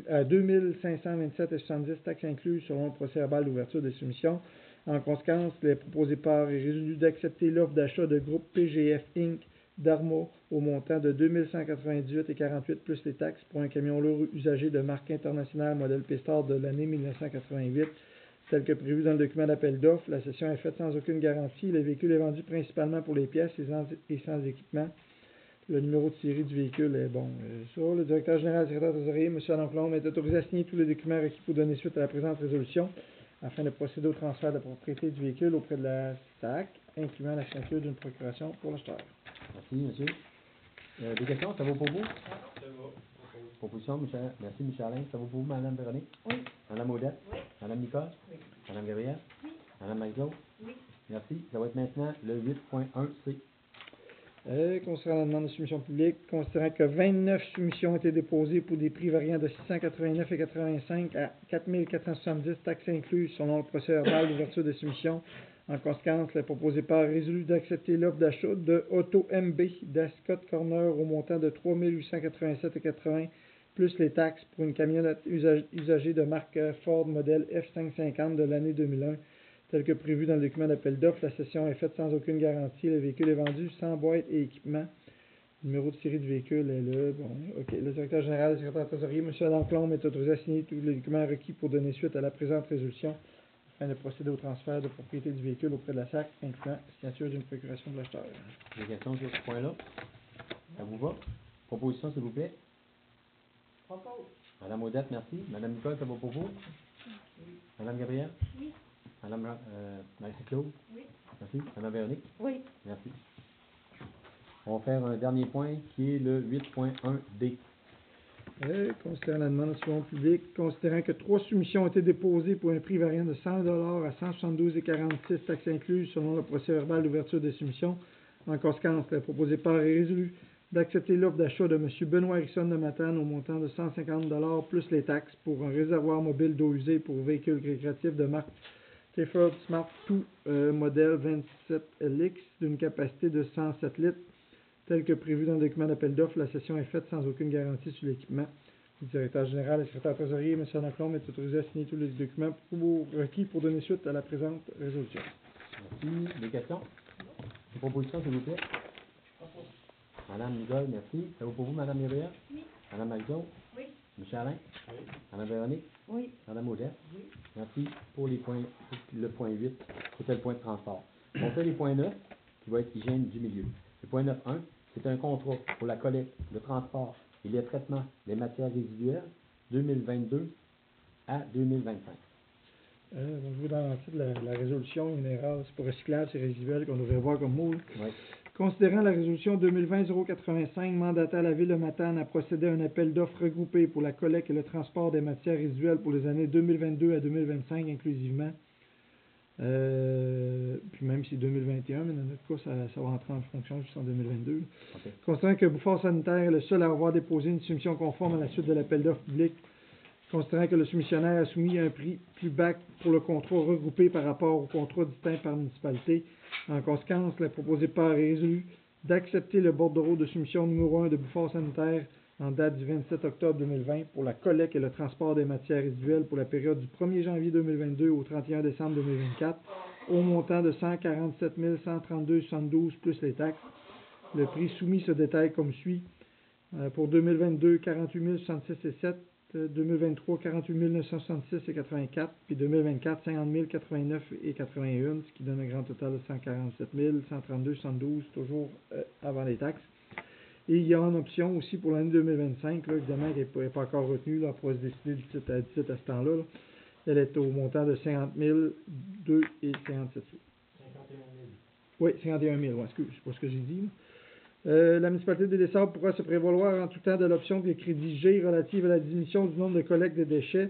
2527 et 70 taxes incluses selon le procès verbal d'ouverture des soumissions. En conséquence, les proposés par est résolu d'accepter l'offre d'achat de groupe PGF Inc. d'Arma au montant de 2198 et 48 plus les taxes pour un camion lourd usagé de marque internationale modèle P-Star de l'année 1988. Tel que prévu dans le document d'appel d'offres, la cession est faite sans aucune garantie. Le véhicule est vendu principalement pour les pièces et sans équipement. Le numéro de série du véhicule est bon. Le directeur général et secrétaire trésorier, M. Alain Plomb, est autorisé à signer tous les documents requis pour donner suite à la présente résolution afin de procéder au transfert de propriété du véhicule auprès de la SAC, incluant la signature d'une procuration pour l'acheteur. Merci, monsieur. Des questions, ça vaut pour vous? Ça va. Proposition, merci, M. Alain. Ça vaut pour vous, Mme Véronique? Oui. Mme Odette? Oui. Mme Nicole? Oui. Mme Gabrielle? Oui. Mme Marie-Claude? Oui. Merci. Ça va être maintenant le 8.1c. Concernant la demande de soumission publique, considérant que 29 soumissions ont été déposées pour des prix variant de 689,85 à 4470 taxes incluses selon le procès verbal d'ouverture des soumissions. En conséquence, le proposé par est résolu d'accepter l'offre d'achat de Auto MB d'Ascot Corner au montant de 3887,80 plus les taxes pour une camionnette usagée de marque Ford modèle F550 de l'année 2001. Tel que prévu dans le document d'appel d'offres, la cession est faite sans aucune garantie. Le véhicule est vendu sans boîte et équipement. Le numéro de série du véhicule est là. Bon, OK. Le directeur général et le secrétaire trésorier, M. Alain Plomb, est autorisé à signer tous les documents requis pour donner suite à la présente résolution afin de procéder au transfert de propriété du véhicule auprès de la SAC, incluant signature d'une procuration de l'acheteur. Des questions sur ce point-là? Ça vous va? Proposition, s'il vous plaît. Propose. Mme Odette, merci. Mme Nicole, ça va pour vous? Mme Gabrielle? Oui. Mme Marie-Claude? Oui. Merci. Mme Véronique? Oui. Merci. On va faire un dernier point qui est le 8.1d. Considérant la demande de subvention publique, considérant que 3 soumissions ont été déposées pour un prix variant de 100 $ à 172,46 taxes incluses selon le procès verbal d'ouverture des soumissions. En conséquence, le proposé par est résolu d'accepter l'offre d'achat de M. Benoît Erickson de Matane au montant de 150 $ plus les taxes pour un réservoir mobile d'eau usée pour véhicules récréatifs de marque Clifford Smart 2 modèle 27LX d'une capacité de 107 litres. Tel que prévu dans le document d'appel d'offres, la cession est faite sans aucune garantie sur l'équipement. Le directeur général et le secrétaire trésorier, M. Alain Plomb, est autorisé à signer tous les documents requis pour donner suite à la présente résolution. Merci. Des questions? Des propositions, s'il vous plaît? Mme Nicole, merci. Ça vaut pour vous, Mme Gabrielle? Oui. Mme Marie-Claude? Oui. M. Alain? Oui. Mme Véronique? Oui. Mme Odette? Oui. Merci pour les points, le point 8, c'était le point de transport. On fait les points 9, qui va être hygiène du milieu. Le point 9.1, c'est un contrat pour la collecte, le transport et le traitement des matières résiduelles 2022 à 2025. Je vous dans le titre la résolution, une erreur, c'est pour recyclage, c'est résiduel qu'on devrait voir comme mot. Oui. Considérant la résolution 2020-085 mandatant la Ville de Matane à procéder à un appel d'offres regroupé pour la collecte et le transport des matières résiduelles pour les années 2022 à 2025 inclusivement, puis même si 2021, mais dans notre cas, ça va entrer en fonction juste en 2022. Okay. Considérant que Bouffard Sanitaire est le seul à avoir déposé une soumission conforme à la suite de l'appel d'offres public, considérant que le soumissionnaire a soumis un prix plus bas pour le contrat regroupé par rapport au contrat distinct par municipalité. En conséquence, la proposée part est résolue d'accepter le bordereau de soumission numéro 1 de Bouffard Sanitaire en date du 27 octobre 2020 pour la collecte et le transport des matières résiduelles pour la période du 1er janvier 2022 au 31 décembre 2024 au montant de 147 132,72 plus les taxes. Le prix soumis se détaille comme suit. Pour 2022, 48 066,7 2023, 48 966,84 puis 2024, 50 089,81, ce qui donne un grand total de 147 132,72, toujours avant les taxes. Et il y a une option aussi pour l'année 2025, là, évidemment, qui n'est pas encore retenue, là, on pourra se décider du titre à ce temps-là. Là. Elle est au montant de 50 002 et 57 sous. 51 000. Oui, 51 000, ouais, excuse, c'est pas ce que j'ai dit. Là. La municipalité des Des-Sables pourra se prévaloir en tout temps de l'option des crédits G relative à la diminution du nombre de collectes de déchets.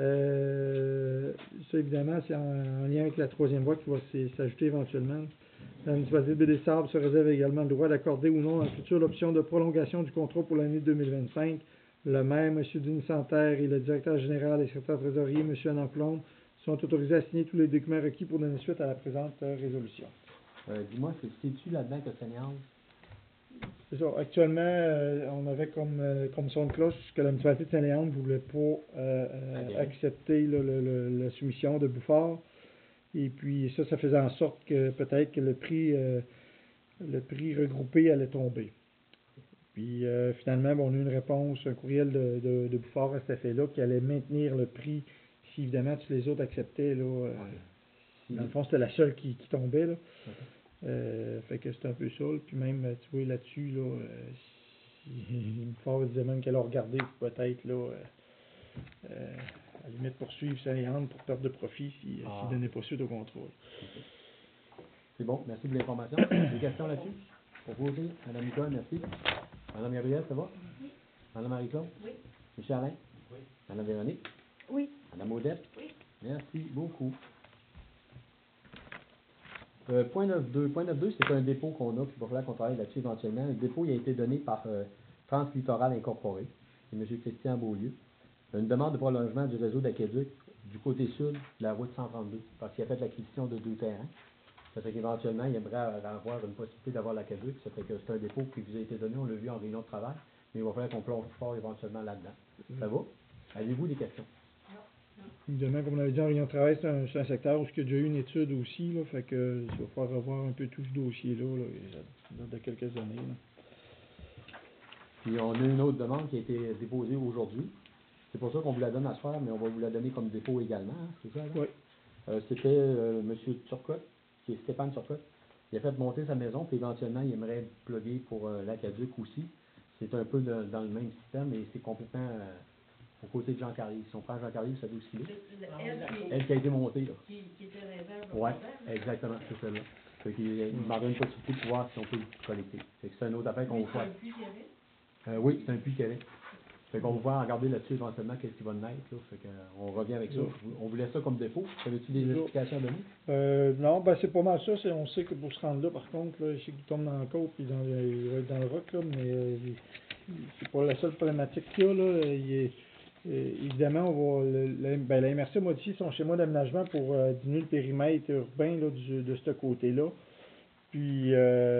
Ça, évidemment, c'est en lien avec la troisième voie qui va s'ajouter éventuellement. La municipalité de Baie-des-Sables se réserve également le droit d'accorder ou non dans le futur l'option de prolongation du contrat pour l'année 2025. Le maire, M. Denis Santerre, et le directeur général et secrétaire trésorier, M. Alain Plomb, sont autorisés à signer tous les documents requis pour donner suite à la présente résolution. Dis-moi, c'est-tu là-dedans que Seigneur? C'est ça. Actuellement, on avait comme son de cloche que la municipalité de Saint-Léandre ne voulait pas accepter là, la soumission de Bouffard. Et puis ça faisait en sorte que peut-être que le prix regroupé allait tomber. Puis finalement, on a eu une réponse, un courriel de Bouffard à cet effet-là, qui allait maintenir le prix si évidemment tous les autres acceptaient. Là, dans le fond, c'était la seule qui tombait. Là. Fait que c'est un peu ça. Là. Puis même, tu vois, là-dessus, là, Bouffard disait même qu'elle a regardé peut-être là, à la limite poursuivre Saint-Léandre pour perte de profit s'il ne donnait pas suite au contrôle. C'est bon, merci de l'information. Des questions là-dessus? Pour vous aussi, Mme Nicole, merci. Mme Gabrielle, ça va? Oui. Mme Marie-Claude? Oui. M. Alain? Oui. Mme Véronique? Oui. Mme Odette? Oui. Merci beaucoup. Point 9.2. Point 9.2, c'est un dépôt qu'on a, puis il va falloir qu'on travaille là-dessus éventuellement. Le dépôt il a été donné par Translittoral Incorporé, c'est M. Christian Beaulieu. Une demande de prolongement du réseau d'aqueduc du côté sud de la route 132, parce qu'il a fait l'acquisition de 2 terrains. Ça fait qu'éventuellement, il aimerait avoir une possibilité d'avoir l'aqueduc. Ça fait que c'est un dépôt qui vous a été donné, on l'a vu en réunion de travail, mais il va falloir qu'on plonge fort éventuellement là-dedans. Ça va? Avez-vous des questions? Évidemment, comme on avait dit en réunion de travail, c'est un secteur où il y a déjà eu une étude aussi, là, fait que il va falloir revoir un peu tout ce dossier-là, là, de quelques années. Là. Puis on a une autre demande qui a été déposée aujourd'hui. C'est pour ça qu'on vous la donne à soir, mais on va vous la donner comme dépôt également, hein, c'est ça? Oui. C'était M. Turcotte, qui est Stéphane Turcotte. Il a fait monter sa maison, puis éventuellement, il aimerait plugger pour l'aqueduc aussi. C'est un peu dans le même système, et c'est complètement au côté de Jean Carrier. Si on prend Jean Carrier, vous savez où il est? Elle qui a été montée, là. Qui était réserve. Oui, exactement, c'est celle-là. Fait qu'il demanderait une possibilité de pouvoir si on peut le collecter. Fait que c'est une autre affaire qu'on va faire. C'est un puits qu'il y avait? Oui, c'est un puits qu'il y avait. Fait qu'on va pouvoir regarder là-dessus éventuellement qu'est-ce qui va naître. Là. Fait qu'on revient avec ça. On vous laisse ça comme dépôt. Avez-tu des explications à donner? Non, ben c'est pas mal ça. On sait que pour se rendre là, par contre, là, je sais qu'il tombe dans la côte puis il va être dans le roc, là, mais c'est pas la seule problématique qu'il y a. Là. Évidemment, on va la MRC a modifié son schéma d'aménagement pour diminuer le périmètre urbain là, de ce côté-là. Puis,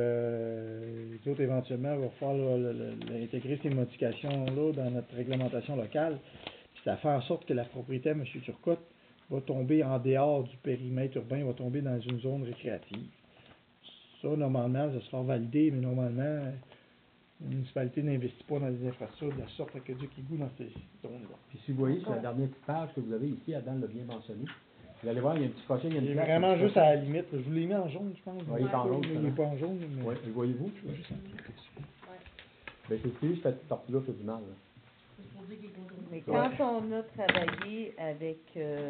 les autres, éventuellement, il va falloir intégrer ces modifications-là dans notre réglementation locale. Puis ça fait en sorte que la propriété à M. Turcotte va tomber en dehors du périmètre urbain, va tomber dans une zone récréative. Ça, normalement, ça sera validé, mais normalement, la municipalité n'investit pas dans les infrastructures de la sorte que Dieu qui goûte dans ces zones-là. Puis si vous voyez sur la dernière petite page que vous avez ici, Adam l'a bien mentionné, vous allez voir, il y a un petit crochet, il y a une Il est plaque. vraiment juste à la limite. Je vous l'ai mis en jaune, je pense. Oui, il est en jaune. Il n'est pas en jaune, mais... Oui, le voyez-vous? Je vais juste Ben, c'est juste cette partie-là fait du mal. Là. C'est pour dire qu'il est contrôlé. Mais quand on a travaillé avec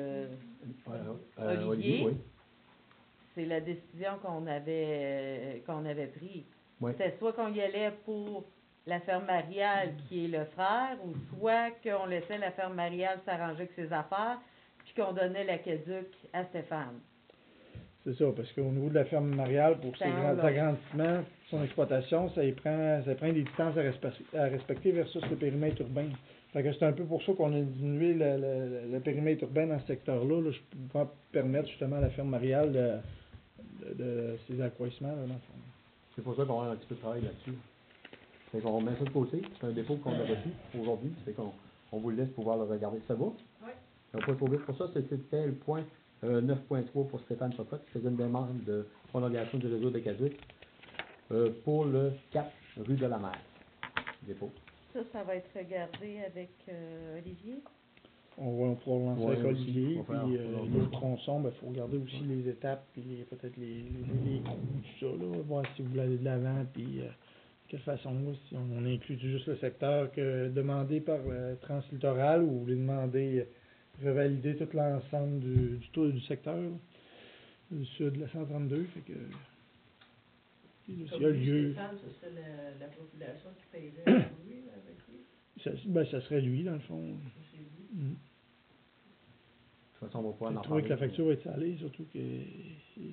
Olivier, oui. c'est la décision qu'on avait prise. Oui. C'était soit qu'on y allait pour la ferme Mariale qui est le frère, ou soit qu'on laissait la ferme Mariale s'arranger avec ses affaires, puis qu'on donnait l'aqueduc à Stéphane. C'est ça, parce qu'au niveau de la ferme Mariale, pour ses agrandissements, son exploitation, ça prend des distances à respecter versus le périmètre urbain. Fait que c'est un peu pour ça qu'on a diminué le périmètre urbain dans ce secteur-là. Là, je peux pas permettre justement à la ferme Mariale de ces accroissements. Là, dans le fond. C'est pour ça qu'on a un petit peu de travail là-dessus. Fait qu'on met ça de côté. C'est un dépôt qu'on a reçu aujourd'hui. Fait qu'on vous laisse pouvoir le regarder. Ça va? Oui. On peut trouver pour ça, c'était le point 9.3 pour Stéphane Turcotte, qui faisait une demande de prolongation du réseau d'aqueduc pour le 4 rue de la Mer. Dépôt. Ça va être regardé avec Olivier? On pourra lancer avec Olivier, puis l'autre tronçon, il faut regarder aussi les étapes, puis peut-être les trous, tout ça, là, voir si vous voulez aller de l'avant, puis de quelle façon, là, si on inclut juste le secteur que demandé par Translittoral, ou vous voulez demander revalider tout l'ensemble du secteur, là, du sud de la 132, fait que s'il y a lieu... Stéphane, ce serait la population qui paierait avec lui? Ça serait lui, dans le fond. C'est lui. Mm. De toute façon, on va pouvoir en Je trouve que parler. la facture va être salée, surtout que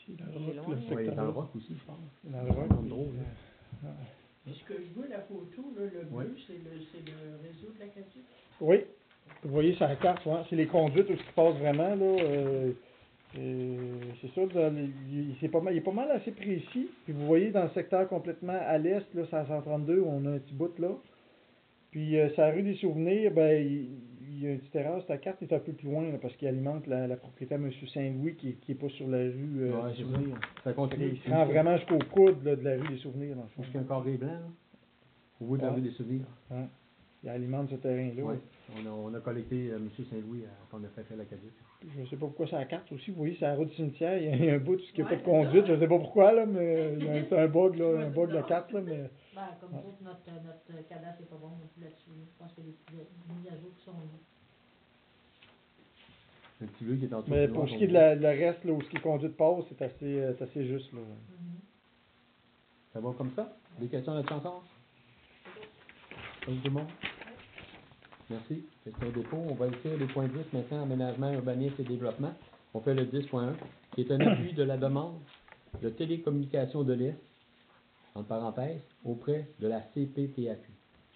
Ici, dans Il est le roc, loin. le Ouais, secteur dans le là. roc aussi, je pense. Dans le roc. Comme drôle, Ah. Puis ce que je vois, la photo, là, le Ouais. bleu, c'est le réseau de l'Acadie. Oui, vous voyez sur la carte, ouais, c'est les conduites où ce qui passe vraiment, là. C'est ça, il est pas mal assez précis. Puis vous voyez dans le secteur complètement à l'est, là, c'est à 132, où on a un petit bout là. Puis c'est la rue des Souvenirs, ben il y a une petite erreur, la carte est un peu plus loin, là, parce qu'il alimente la propriété à M. Saint-Louis qui est pas sur la rue Ouais, des c'est Souvenirs. ça continue. Il se rend vraiment jusqu'au coude là, de la rue des Souvenirs, dans le fond. Jusqu'à un carré blanc, là, au bout de la Ouais. rue des Souvenirs. Hein? Il alimente ce terrain-là. Ouais. On a collecté M. Saint-Louis quand on a fait l'Acadie. Je sais pas pourquoi c'est la carte aussi. Vous voyez, c'est la route du cimetière. Il y a un bout où il n'y a pas Ouais, de c'est conduite. ça. Je sais pas pourquoi, là, mais il y a un bug, là, un bug de carte, là, mais. Ben, comme ça, notre cadastre n'est pas bon non plus là-dessus. Je pense qu'il y a des petites mises à jour qui sont là. Un petit bleu qui est en dessous. Mais du pour noir, ce qui est de le reste, là, où ce qui est conduite passe, c'est assez juste, là. Ça va comme ça? Des questions là-dessus encore? Comme tout le monde? Merci. Question dépôt. On va écrire les points 10 maintenant, aménagement, urbanisme et développement. On fait le 10.1, qui est un appui de la demande de télécommunication de l'Est, entre parenthèses, auprès de la CPTAQ.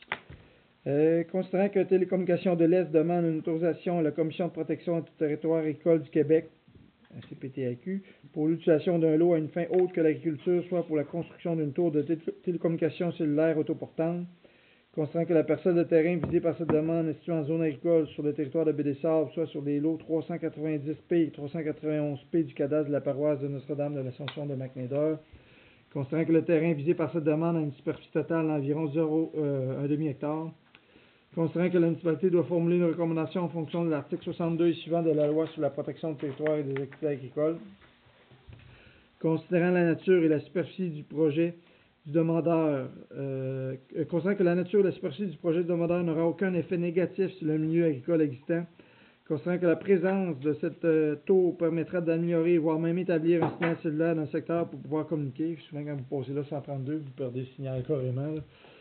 Considérant que Télécommunications de l'Est demande une autorisation à la Commission de protection du territoire agricole du Québec, la CPTAQ, pour l'utilisation d'un lot à une fin autre que l'agriculture, soit pour la construction d'une tour de télécommunications cellulaires autoportante, considérant que la parcelle de terrain visée par cette demande est située en zone agricole sur le territoire de Baie-des-Sables, soit sur les lots 390P et 391P du cadastre de la paroisse de Notre-Dame de l'Assomption de McNaider, considérant que le terrain visé par cette demande a une superficie totale d'environ 1 demi-hectare, considérant que la municipalité doit formuler une recommandation en fonction de l'article 62 et suivant de la loi sur la protection du territoire et des activités agricoles, considérant la nature et la superficie du projet du demandeur, considérant que la nature et la superficie du projet du demandeur n'aura aucun effet négatif sur le milieu agricole existant, considérant que la présence de cette tour permettra d'améliorer, voire même établir un signal cellulaire dans le secteur pour pouvoir communiquer. Souvent, quand vous passez là 132, vous perdez le signal carrément,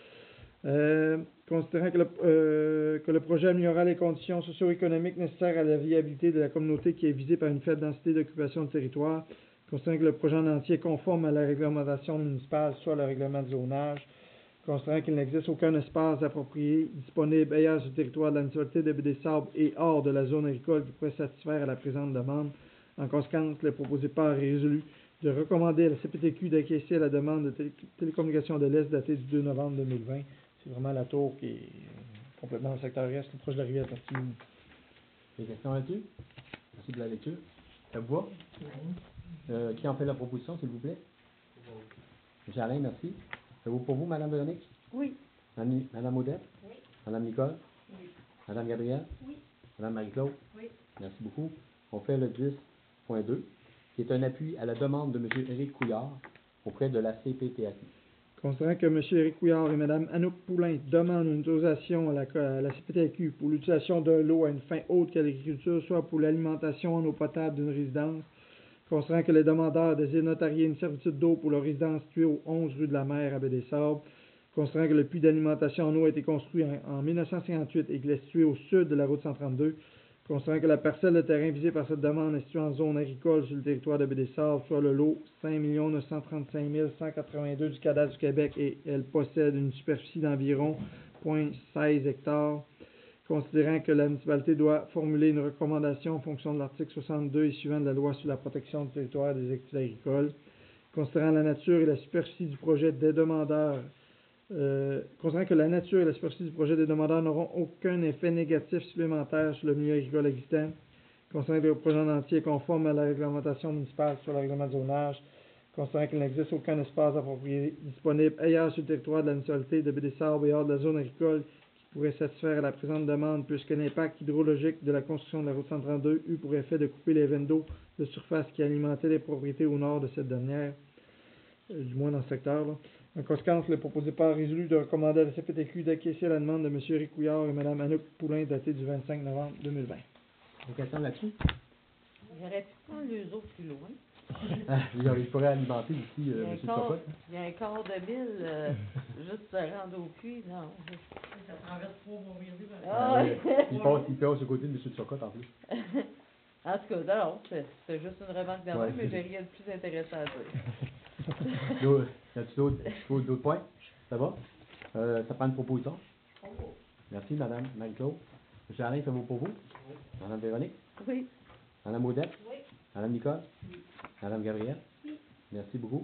là. Considérant que le projet améliorera les conditions socio-économiques nécessaires à la viabilité de la communauté qui est visée par une faible densité d'occupation de territoire, considérant que le projet en entier est conforme à la réglementation municipale, soit le règlement de zonage, considérant qu'il n'existe aucun espace approprié disponible ailleurs sur le territoire de la municipalité de Baie-des-Sables et hors de la zone agricole qui pourrait satisfaire à la présente demande. En conséquence, le proposé part est résolu de recommander à la CPTQ d'acquiescer à la demande de télécommunications de l'Est datée du 2 novembre 2020. C'est vraiment la tour qui est complètement dans le secteur est, proche de la rivière Tortue. Des questions là-dessus? Merci de la lecture. Ça vous va? Qui en fait la proposition, s'il vous plaît? M. Alain, merci. Ça vaut pour vous, Mme Véronique? Oui. Mme Odette? Oui. Mme Nicole? Oui. Mme Gabrielle? Oui. Mme Marie-Claude? Oui. Merci beaucoup. On fait le 10.2, qui est un appui à la demande de M. Éric Couillard auprès de la CPTAQ. Considérant que M. Éric Couillard et Mme Anouk Poulain demandent une autorisation à la CPTAQ pour l'utilisation d'un lot à une fin autre que l'agriculture, soit pour l'alimentation en eau potable d'une résidence, considérant que les demandeurs désirent notarier une servitude d'eau pour leur résidence située au 11 rue de la Mer à Baie-des-Sables, considérant que le puits d'alimentation en eau a été construit en 1958 et qu'il est situé au sud de la route 132, considérant que la parcelle de terrain visée par cette demande est située en zone agricole sur le territoire de Baie-des-Sables, soit le lot 5 935 182 du cadastre du Québec et elle possède une superficie d'environ 0,16 hectares, considérant que la municipalité doit formuler une recommandation en fonction de l'article 62 et suivant de la loi sur la protection du territoire et des activités agricoles, considérant la nature et la superficie du projet des demandeurs, considérant que la nature et la superficie du projet des demandeurs n'auront aucun effet négatif supplémentaire sur le milieu agricole existant, considérant que le projet en entier est conforme à la réglementation municipale sur le règlement de zonage, considérant qu'il n'existe aucun espace approprié disponible ailleurs sur le territoire de la municipalité de Baie-des-Sables et hors de la zone agricole qui pourrait satisfaire à la présente demande, puisque l'impact hydrologique de la construction de la route 132 eut pour effet de couper les veines d'eau de surface qui alimentaient les propriétés au nord de cette dernière, du moins dans ce secteur, là. En conséquence, le proposé part résolu de recommander à la CPTQ d'acquiescer à la demande de M. Éric Couillard et Mme Anouk Poulain datée du 25 novembre 2020. Des questions là-dessus? J'aurais pu prendre les autres plus loin. Je pourrais alimenter ici Il y a M. un Chocotte. quart, il y a un quart de mille, juste se rendre au puits, non. Ça traverse 3 bons virgule. Ah, Il passe sur le côté de M. Chocotte en plus. En tout cas, non, c'est juste une remarque d'envie, Ouais, mais c'est- j'ai rien de plus intéressant à dire. As-tu d'autres points? Ça va? Ça prend une proposition? Merci, Madame Marie-Claude. M. Alain, ça vaut pour vous? Madame Véronique? Oui. Madame Odette? Oui. Madame Nicole? Madame Gabrielle? Merci beaucoup.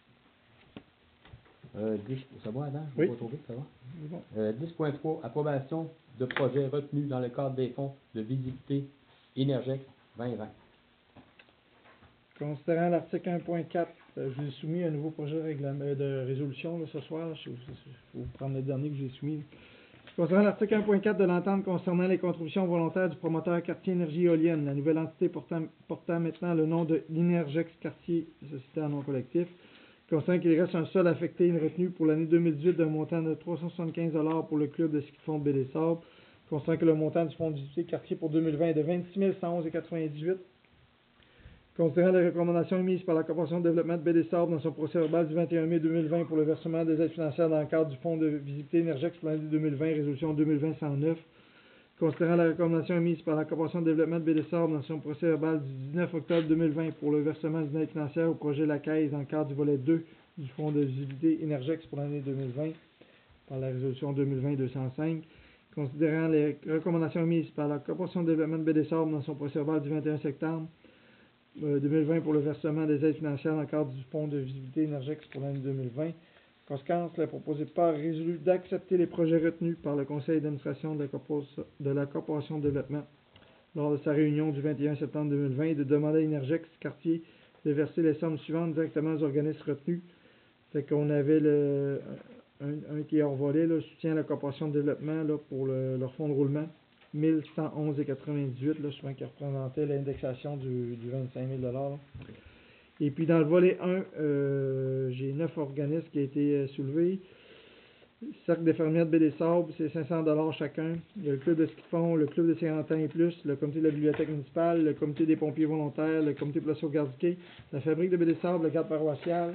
10, ça va, Adam? Je Oui. vais pas trop vite, ça va? Bon. 10.3, approbation de projet retenu dans le cadre des fonds de visibilité énergétique 2020. Considérant l'article 1.4, je vous ai soumis un nouveau projet de résolution là, ce soir. Il faut prendre le dernier que j'ai soumis. Concernant l'article 1.4 de l'entente concernant les contributions volontaires du promoteur Quartier Énergie Éolienne, la nouvelle entité portant maintenant le nom de l'Inergex Quartier Société en nom collectif, concernant qu'il reste un sol affecté et une retenue pour l'année 2018 d'un montant de 375 $ pour le club de ski de fond de Baie-des-Sables, concernant que le montant du fonds de visite quartier pour 2020 est de 26 111,98 $. Considérant les recommandations émises par la Corporation de développement de Baie-des-Sables dans son procès-verbal du 21 mai 2020 pour le versement des aides financières dans le cadre du Fonds de visibilité énergétique pour l'année 2020, résolution 2020-109. Considérant la recommandation émise par la Corporation de développement de Baie-des-Sables dans son procès-verbal du 19 octobre 2020 pour le versement d'une aide financière au projet La Caisse dans le cadre du volet 2 du Fonds de visibilité énergétique pour l'année 2020 par la résolution 2020-205. Considérant les recommandations émises par la Corporation de développement de Baie-des-Sables dans son procès-verbal du 21 septembre 2020 pour le versement des aides financières dans le cadre du Fonds de visibilité énergétique pour l'année 2020. Conséquence, le proposé part résolu d'accepter les projets retenus par le Conseil d'administration de la Corporation de développement lors de sa réunion du 21 septembre 2020 et de demander à Énergex Quartier de verser les sommes suivantes directement aux organismes retenus. Fait qu'on avait un qui est hors volet, là, soutien à la Corporation de développement là, pour leur fonds de roulement. 1111,98 là, souvent qui représentait l'indexation du 25 000 $. Là. Et puis dans le volet 1, j'ai 9 organismes qui ont été soulevés. Cercle des fermières de Baie-des-Sables, c'est 500 $ chacun. Il y a le club de ski de fond, le club de 50 ans et plus, le comité de la bibliothèque municipale, le comité des pompiers volontaires, le comité pour la sauvegarde du quai, la fabrique de Baie-des-Sables, le garde paroissial,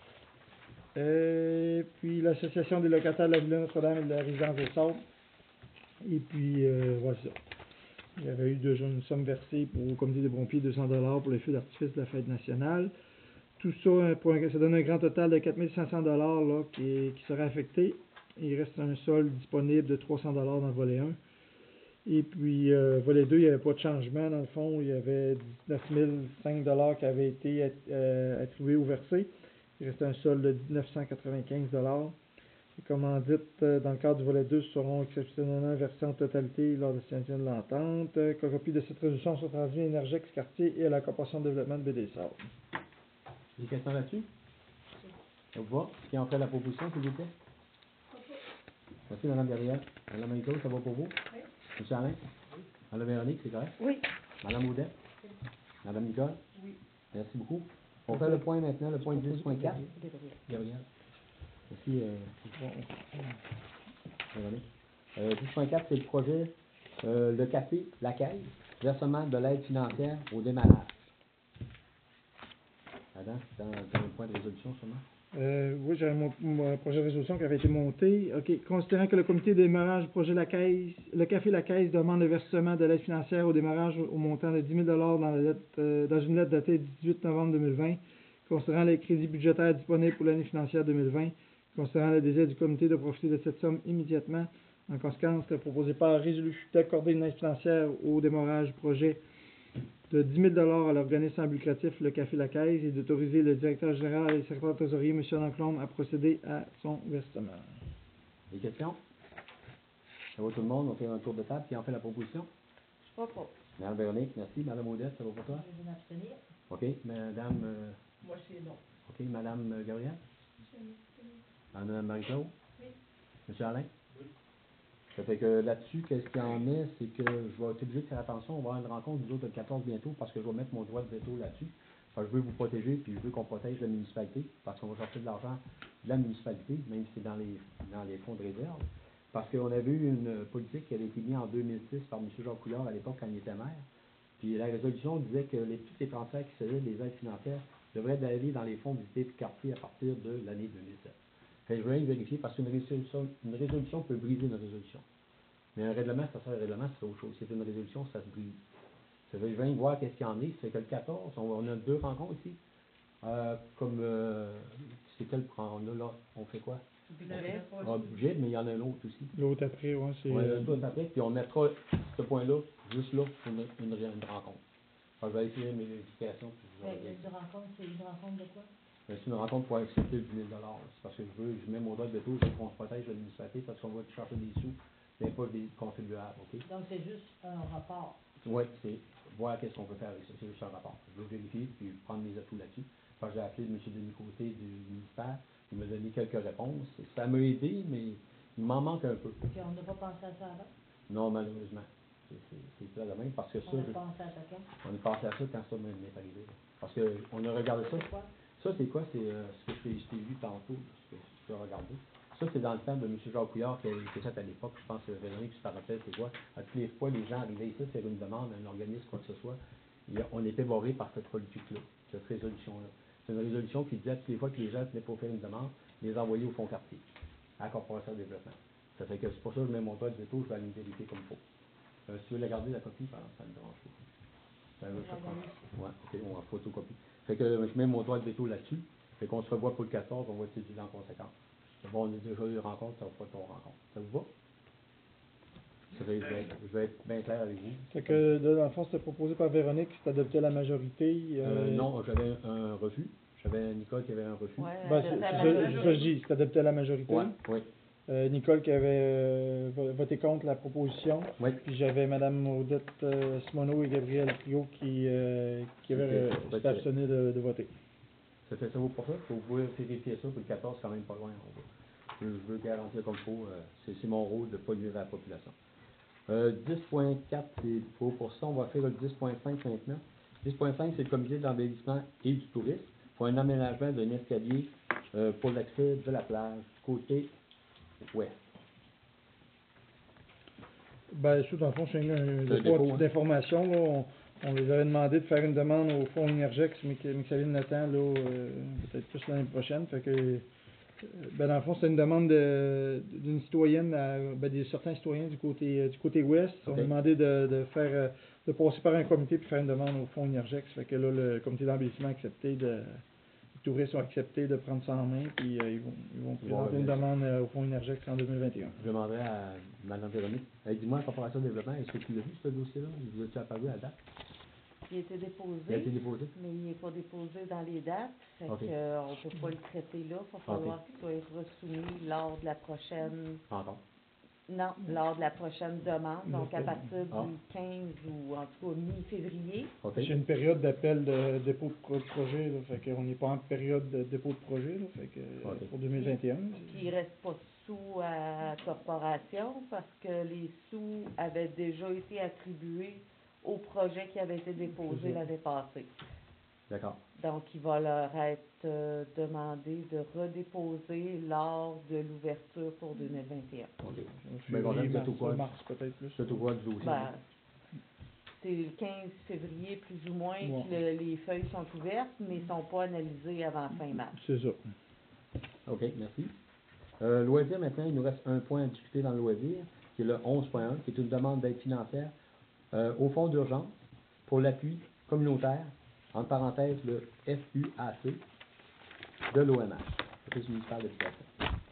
puis l'association des locataires de la Villa Notre-Dame et de la résidence des Sables. Et puis, voilà ça. Il y avait eu déjà une somme versée au comité des pompiers, 200 $ pour les feux d'artifice de la fête nationale. Tout ça, ça donne un grand total de 4 500 $ là, qui sera affecté. Il reste un solde disponible de 300 $ dans le volet 1. Et puis, volet 2, il n'y avait pas de changement. Dans le fond, il y avait 19 005 $ qui avaient été attribués ou versés. Il reste un solde de 19 195 $. Les commandites dans le cadre du volet 2 seront exceptionnellement versées en totalité lors de la signature de l'entente. Copie de cette résolution sera transmise à Énergex Quartier et à la Corporation de développement de Baie-des-Sables. Des questions là-dessus? Au revoir. Qui en fait la proposition, s'il vous plaît? Merci, Mme Gabrielle. Mme Marie-Claude, ça va pour vous? Oui. M. Alain? Mme Véronique, c'est correct? Oui. Mme Audet? Mme Nicole? Oui. Merci beaucoup. On fait le point maintenant, le point 10.4. Gabrielle. Merci, Véronique. 10.4, c'est le projet, le café, la caisse, versement de l'aide financière au démarrage. Adam, c'est dans le point de résolution, sûrement? Oui, j'avais mon projet de résolution qui avait été monté. OK. Considérant que le comité de démarrage du projet La Caisse, le Café La Caisse demande le versement de l'aide financière au démarrage au montant de 10 000 $ dans une lettre datée du 18 novembre 2020, considérant les crédits budgétaires disponibles pour l'année financière 2020, considérant le désir du comité de profiter de cette somme immédiatement. En conséquence, le proposé par résolu d'accorder une aide financière au démarrage du projet de 10 000 $ à l'organisme sans but lucratif, le Café La Caisse, et d'autoriser le directeur général et le secrétaire trésorier, M. Danclombe, à procéder à son versement. Des questions? Ça va tout le monde? On fait un tour de table. Qui en fait la proposition? Je sais pas. Mme Véronique, merci. Mme Odette, ça va pour toi? Je vais m'abstenir. OK. Madame, Moi, c'est non. OK. Mme Gabrielle? Mme Marie-Claude? Oui. M. Alain? Oui. Ça fait que là-dessus, qu'est-ce qu'il y en est, c'est que je vais être obligé de faire attention. On va avoir une rencontre, nous autres, le 14 bientôt, parce que je vais mettre mon droit de veto là-dessus. Parce que je veux vous protéger, puis je veux qu'on protège la municipalité, parce qu'on va sortir de l'argent de la municipalité, même si c'est dans les fonds de réserve. Parce qu'on avait eu une politique qui avait été mise en 2006 par M. Jacques Couillard à l'époque, quand il était maire. Puis la résolution disait que tous les transferts qui se faisaient, les aides financières, devraient aller dans les fonds de visité de quartier à partir de l'année 2007. Fait que je voulais vérifier, parce qu'une résolution peut briser une résolution. Mais un règlement, ça sert un règlement, c'est autre chose. C'est une résolution, ça se brise. Je viens de voir qu'est-ce qu'il y en est. C'est que le 14, on a 2 rencontres ici. C'est quel on a là? On fait quoi? Budget. Budget, mais il y en a un autre aussi. L'autre après, ouais, c'est... Ouais, l'autre après, puis on mettra ce point-là, juste là, pour une rencontre. Alors, je vais essayer mes vérifications. Puis je vais Une rencontre, c'est une rencontre de quoi? c'est une rencontre pour accepter le 10 000 $. C'est parce que je mets mon droit de veto, qu'on se protège l'administratif, parce qu'on va chercher des sous, mais pas des contribuables, OK? Donc, c'est juste un rapport. Oui, c'est voir qu'est-ce qu'on peut faire avec ça. C'est juste un rapport. Je vais vérifier, puis prendre mes atouts là-dessus. Quand j'ai appelé M. Denis Côté du ministère, il m'a donné quelques réponses. Ça m'a aidé, mais il m'en manque un peu. Puis on n'a pas pensé à ça avant? Non, malheureusement. C'est plat de même, parce que ça, On a pensé à ça quand? on est passé à ça quand ça m'est arrivé. Parce qu'on a regardé ça. C'est quoi? Ça, c'est quoi? C'est ce que je t'ai vu tantôt, ce que je peux regarder. Ça, c'est dans le temps de M. Jacques Couillard qui a été fait à l'époque. Je pense que Véronique, tu te rappelles, c'est quoi? À toutes les fois, les gens arrivaient ici, faire une demande à un organisme, quoi que ce soit. On était barré par cette politique-là, cette résolution-là. C'est une résolution qui disait à toutes les fois que les gens tenaient pour faire une demande, les envoyer au fonds quartier, à la Corporation de développement. Ça fait que c'est pour ça que je mets mon droit de veto, je vais aller me vérifier comme il faut. Si tu veux la garder, la copie, ça me dérange pas. Ouais, ok, on va photocopie. Fait que je mets mon droit de veto là-dessus. Fait qu'on se revoit pour le 14, on va étudier en conséquence. Bon, on a déjà eu une rencontre, ça va pas être ton rencontre. Ça vous va? Je vais être bien clair avec vous. Fait que, là, dans le fond, c'était proposé par Véronique, c'est adopté à la majorité. Non, j'avais un refus. J'avais Nicole qui avait un refus. Ouais, Ben, adopté à la ça, majorité. je dis, c'est adopté à la majorité. Ouais, oui. Nicole qui avait voté contre la proposition. Oui. Puis j'avais Mme Odette Simoneau et Gabriel Priot qui avaient s'étaient abstenus de voter. Ça fait ça vaut pour ça? Vous pouvez vérifier ça, pour le 14, c'est quand même pas loin. Je veux garantir comme il faut. C'est mon rôle de ne pas nuire à la population. 10.4, c'est pour ça. On va faire le 10.5 maintenant. 10.5, c'est le comité d'embellissement et du tourisme pour un aménagement d'un escalier pour l'accès de la plage côté ouest. Ben, ça, dans le fond, c'est un dépôt, hein. d'information. Là. On les avait demandé de faire une demande au fonds Énergex, mais que ça vient de l'attendre, là, peut-être plus l'année prochaine. Fait que, ben, dans le fond, c'est une demande d'une citoyenne, certains citoyens du côté ouest. Okay. On a demandé de passer par un comité puis faire une demande au fonds Énergex. Fait que là, le comité d'embellissement a accepté les touristes ont accepté de prendre ça en main, puis ils vont présenter une demande au fonds Énergex en 2021. Je demanderai à Mme Véronique. Dis-moi, la Corporation de développement, est-ce que tu l'as vu, ce dossier-là? Il vous a-tu apparu à la date? Il a été déposé. Il a été déposé? Mais il n'est pas déposé dans les dates. Fait Ok. que, on ne peut pas le traiter là. Il va falloir qu'il soit resoumis lors de la prochaine. Encore. Non, lors de la prochaine demande, donc à partir Ah. du 15 ou en tout cas mi-février. OK. C'est une période d'appel de dépôt de projet, là, fait qu'on n'est pas en période de dépôt de projet, là, fait que, Ok. pour 2021. Puis il ne reste pas de sous à corporation parce que les sous avaient déjà été attribués au projet qui avait été déposé l'année passée. D'accord. Donc, il va leur être demandé de redéposer lors de l'ouverture pour 2021. OK. Février, Ben, vous êtes au courant. mars peut-être plus. Vous êtes au courant du dossier? Ben, c'est le 15 février plus ou moins Ouais. que les feuilles sont ouvertes, mais ne sont pas analysées avant fin mars. C'est ça. OK, merci. Loisir, maintenant, il nous reste un point à discuter dans le loisir, qui est le 11.1, qui est une demande d'aide financière au fonds d'urgence pour l'appui communautaire, entre parenthèses, le FUAC de l'OMH, l'Office municipal d'éducation.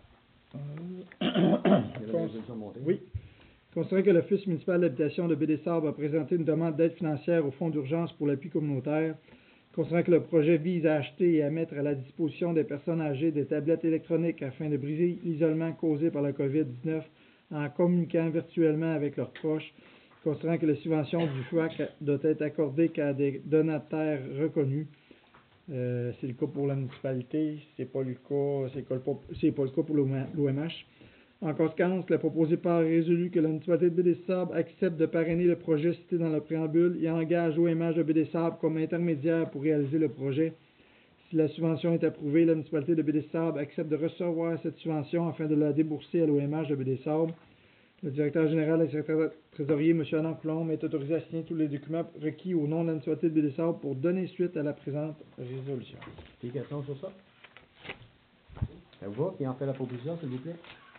Il y avait une résolution montée. Oui. Considérant que l'Office municipal d'habitation de Baie-des-Sables a présenté une demande d'aide financière au fonds d'urgence pour l'appui communautaire, considérant que le projet vise à acheter et à mettre à la disposition des personnes âgées des tablettes électroniques afin de briser l'isolement causé par la COVID-19 en communiquant virtuellement avec leurs proches, considérant que la subvention du FUAC doit être accordée qu'à des donataires reconnus. C'est le cas pour la municipalité, c'est pas le cas pour l'OMH. En conséquence, la proposée part résolu que la municipalité de Baie-des-Sables accepte de parrainer le projet cité dans le préambule et engage l'OMH de Baie-des-Sables comme intermédiaire pour réaliser le projet. Si la subvention est approuvée, la municipalité de Baie-des-Sables accepte de recevoir cette subvention afin de la débourser à l'OMH de Baie-des-Sables. Le directeur général et le secrétaire trésorier, M. Adam Coulombe, est autorisé à signer tous les documents requis au nom de la municipalité de Baie-des-Sables pour donner suite à la présente résolution. Des questions sur ça? Ça vous va? Qui en fait la proposition, s'il vous plaît?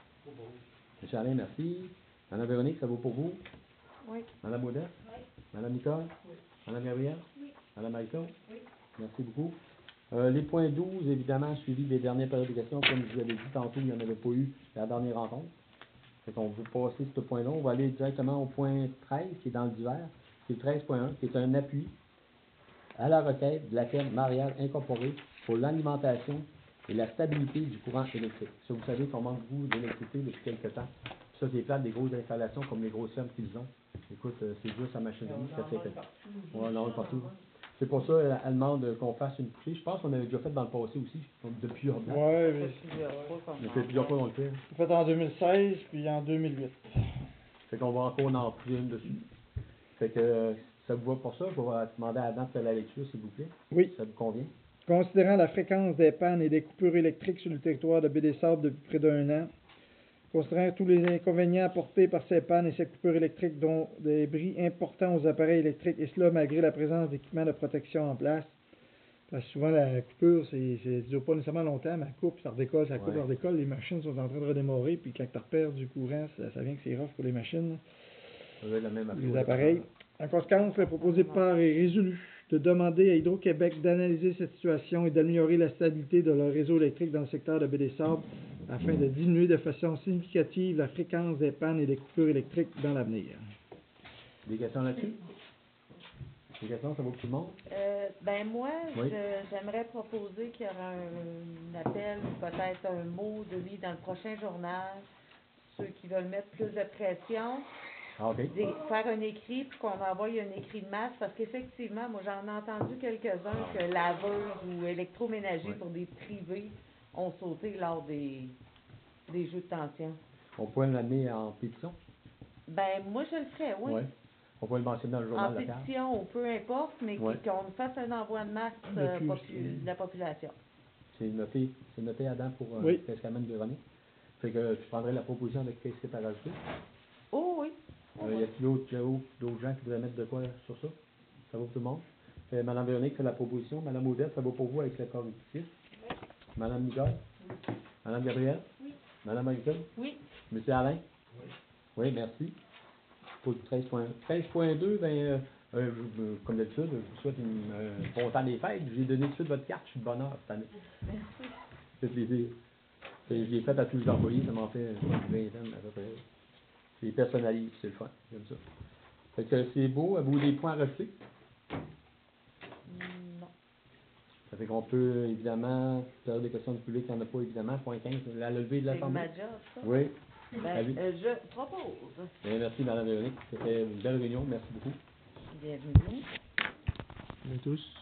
M. Alain, merci. Mme Véronique, ça vaut pour vous? Oui. Mme Odette? Oui. Mme Nicole? Madame Gabrielle? Oui. Madame Marie-Claude? Oui. Merci beaucoup. Les points 12, évidemment, suivi des dernières périodes de questions. Comme je vous avais dit tantôt, il n'y en avait pas eu la dernière rencontre. Fait qu'on veut passer ce point-là. On va aller directement au point 13, qui est dans le divers. C'est le 13.1, qui est un appui à la requête de la firme Marial Incorporée pour l'alimentation et la stabilité du courant électrique. Ça, vous savez qu'on manque beaucoup d'électricité depuis quelques temps. Ça, c'est plate des grosses installations comme les grosses fermes qu'ils ont. Écoute, c'est juste à machinerie, ça fait que... On en a partout. C'est pour ça elle demande qu'on fasse une poussée. Je pense qu'on avait déjà fait dans le passé aussi, depuis longtemps. Ouais, Ça mais fait plusieurs fois qu'on Ça fait plusieurs fois qu'on le fait. c'est fait en 2016 puis en 2008. Fait qu'on va encore en pousser une dessus. Fait que ça vous va pour ça? Je vais demander à Adam de faire la lecture, s'il vous plaît. Oui. Ça vous convient? Considérant la fréquence des pannes et des coupures électriques sur le territoire de Baie-des-Sables depuis près d'1 an, considérant tous les inconvénients apportés par ces pannes et ces coupures électriques, dont des bris importants aux appareils électriques, et cela malgré la présence d'équipements de protection en place. Parce que souvent, la coupure, ça ne dure pas nécessairement longtemps, mais elle coupe, ça redécolle, ça coupe, Ouais. ça redécolle, les machines sont en train de redémarrer, puis quand tu repères du courant, ça vient que c'est rough pour les machines. Ça va être la même Les affaire. appareils. En conséquence, le proposé par est résolu de demander à Hydro-Québec d'analyser cette situation et d'améliorer la stabilité de leur réseau électrique dans le secteur de Baie-des-Sables afin de diminuer de façon significative la fréquence des pannes et des coupures électriques dans l'avenir. Des questions là-dessus? Des questions, ça vaut pour tout le monde? Ben moi, Oui. j'aimerais proposer qu'il y aura un appel, peut-être un mot de lui dans le prochain journal, ceux qui veulent mettre plus de pression, Ah, OK. faire un écrit, puis qu'on envoie un écrit de masse, parce qu'effectivement, moi j'en ai entendu quelques-uns que laveurs ou électroménagers Ouais. pour des privés ont sauté lors des jeux de tension. On pourrait l'amener en pétition? Ben moi je le ferais, oui. Ouais. On pourrait le mentionner dans le En journal local. pétition ou peu importe, mais Ouais. qu'on fasse un envoi de masse de la population. C'est noté Adam pour Oui. qu'est-ce qu'amène Véronique. Fait que tu prendrais la proposition avec qu'est-ce que tu as rajouté. Oh oui. Y a-t-il d'autres gens qui voudraient mettre de quoi sur ça? Ça vaut pour tout le monde? Madame Véronique fait la proposition. Madame Odette, ça vaut pour vous avec le correctif. Madame Nicole? Madame Gabrielle? Oui. Madame Marie-Claude? Oui. Monsieur Alain? Oui, merci. Pour le 13.2, comme d'habitude, je vous souhaite un bon temps des fêtes. J'ai donné tout de suite votre carte, je suis de bonne heure cette année. Merci. Ça fait plaisir. Je l'ai fait à tous les employés, ça m'en fait une vingtaine à peu près. Je les personnalise, c'est le fun, j'aime ça. Fait que c'est beau, avez-vous des points à rajouter? Non. Ça fait qu'on peut, évidemment, faire des questions du public, il n'y en a pas, évidemment. Point 15, la levée de C'est l'Assemblée. ma job, ça. Oui. Ben, Salut. je propose. Bien, merci, Mme Véronique. C'était une belle réunion, merci beaucoup. Bienvenue. Salut à tous.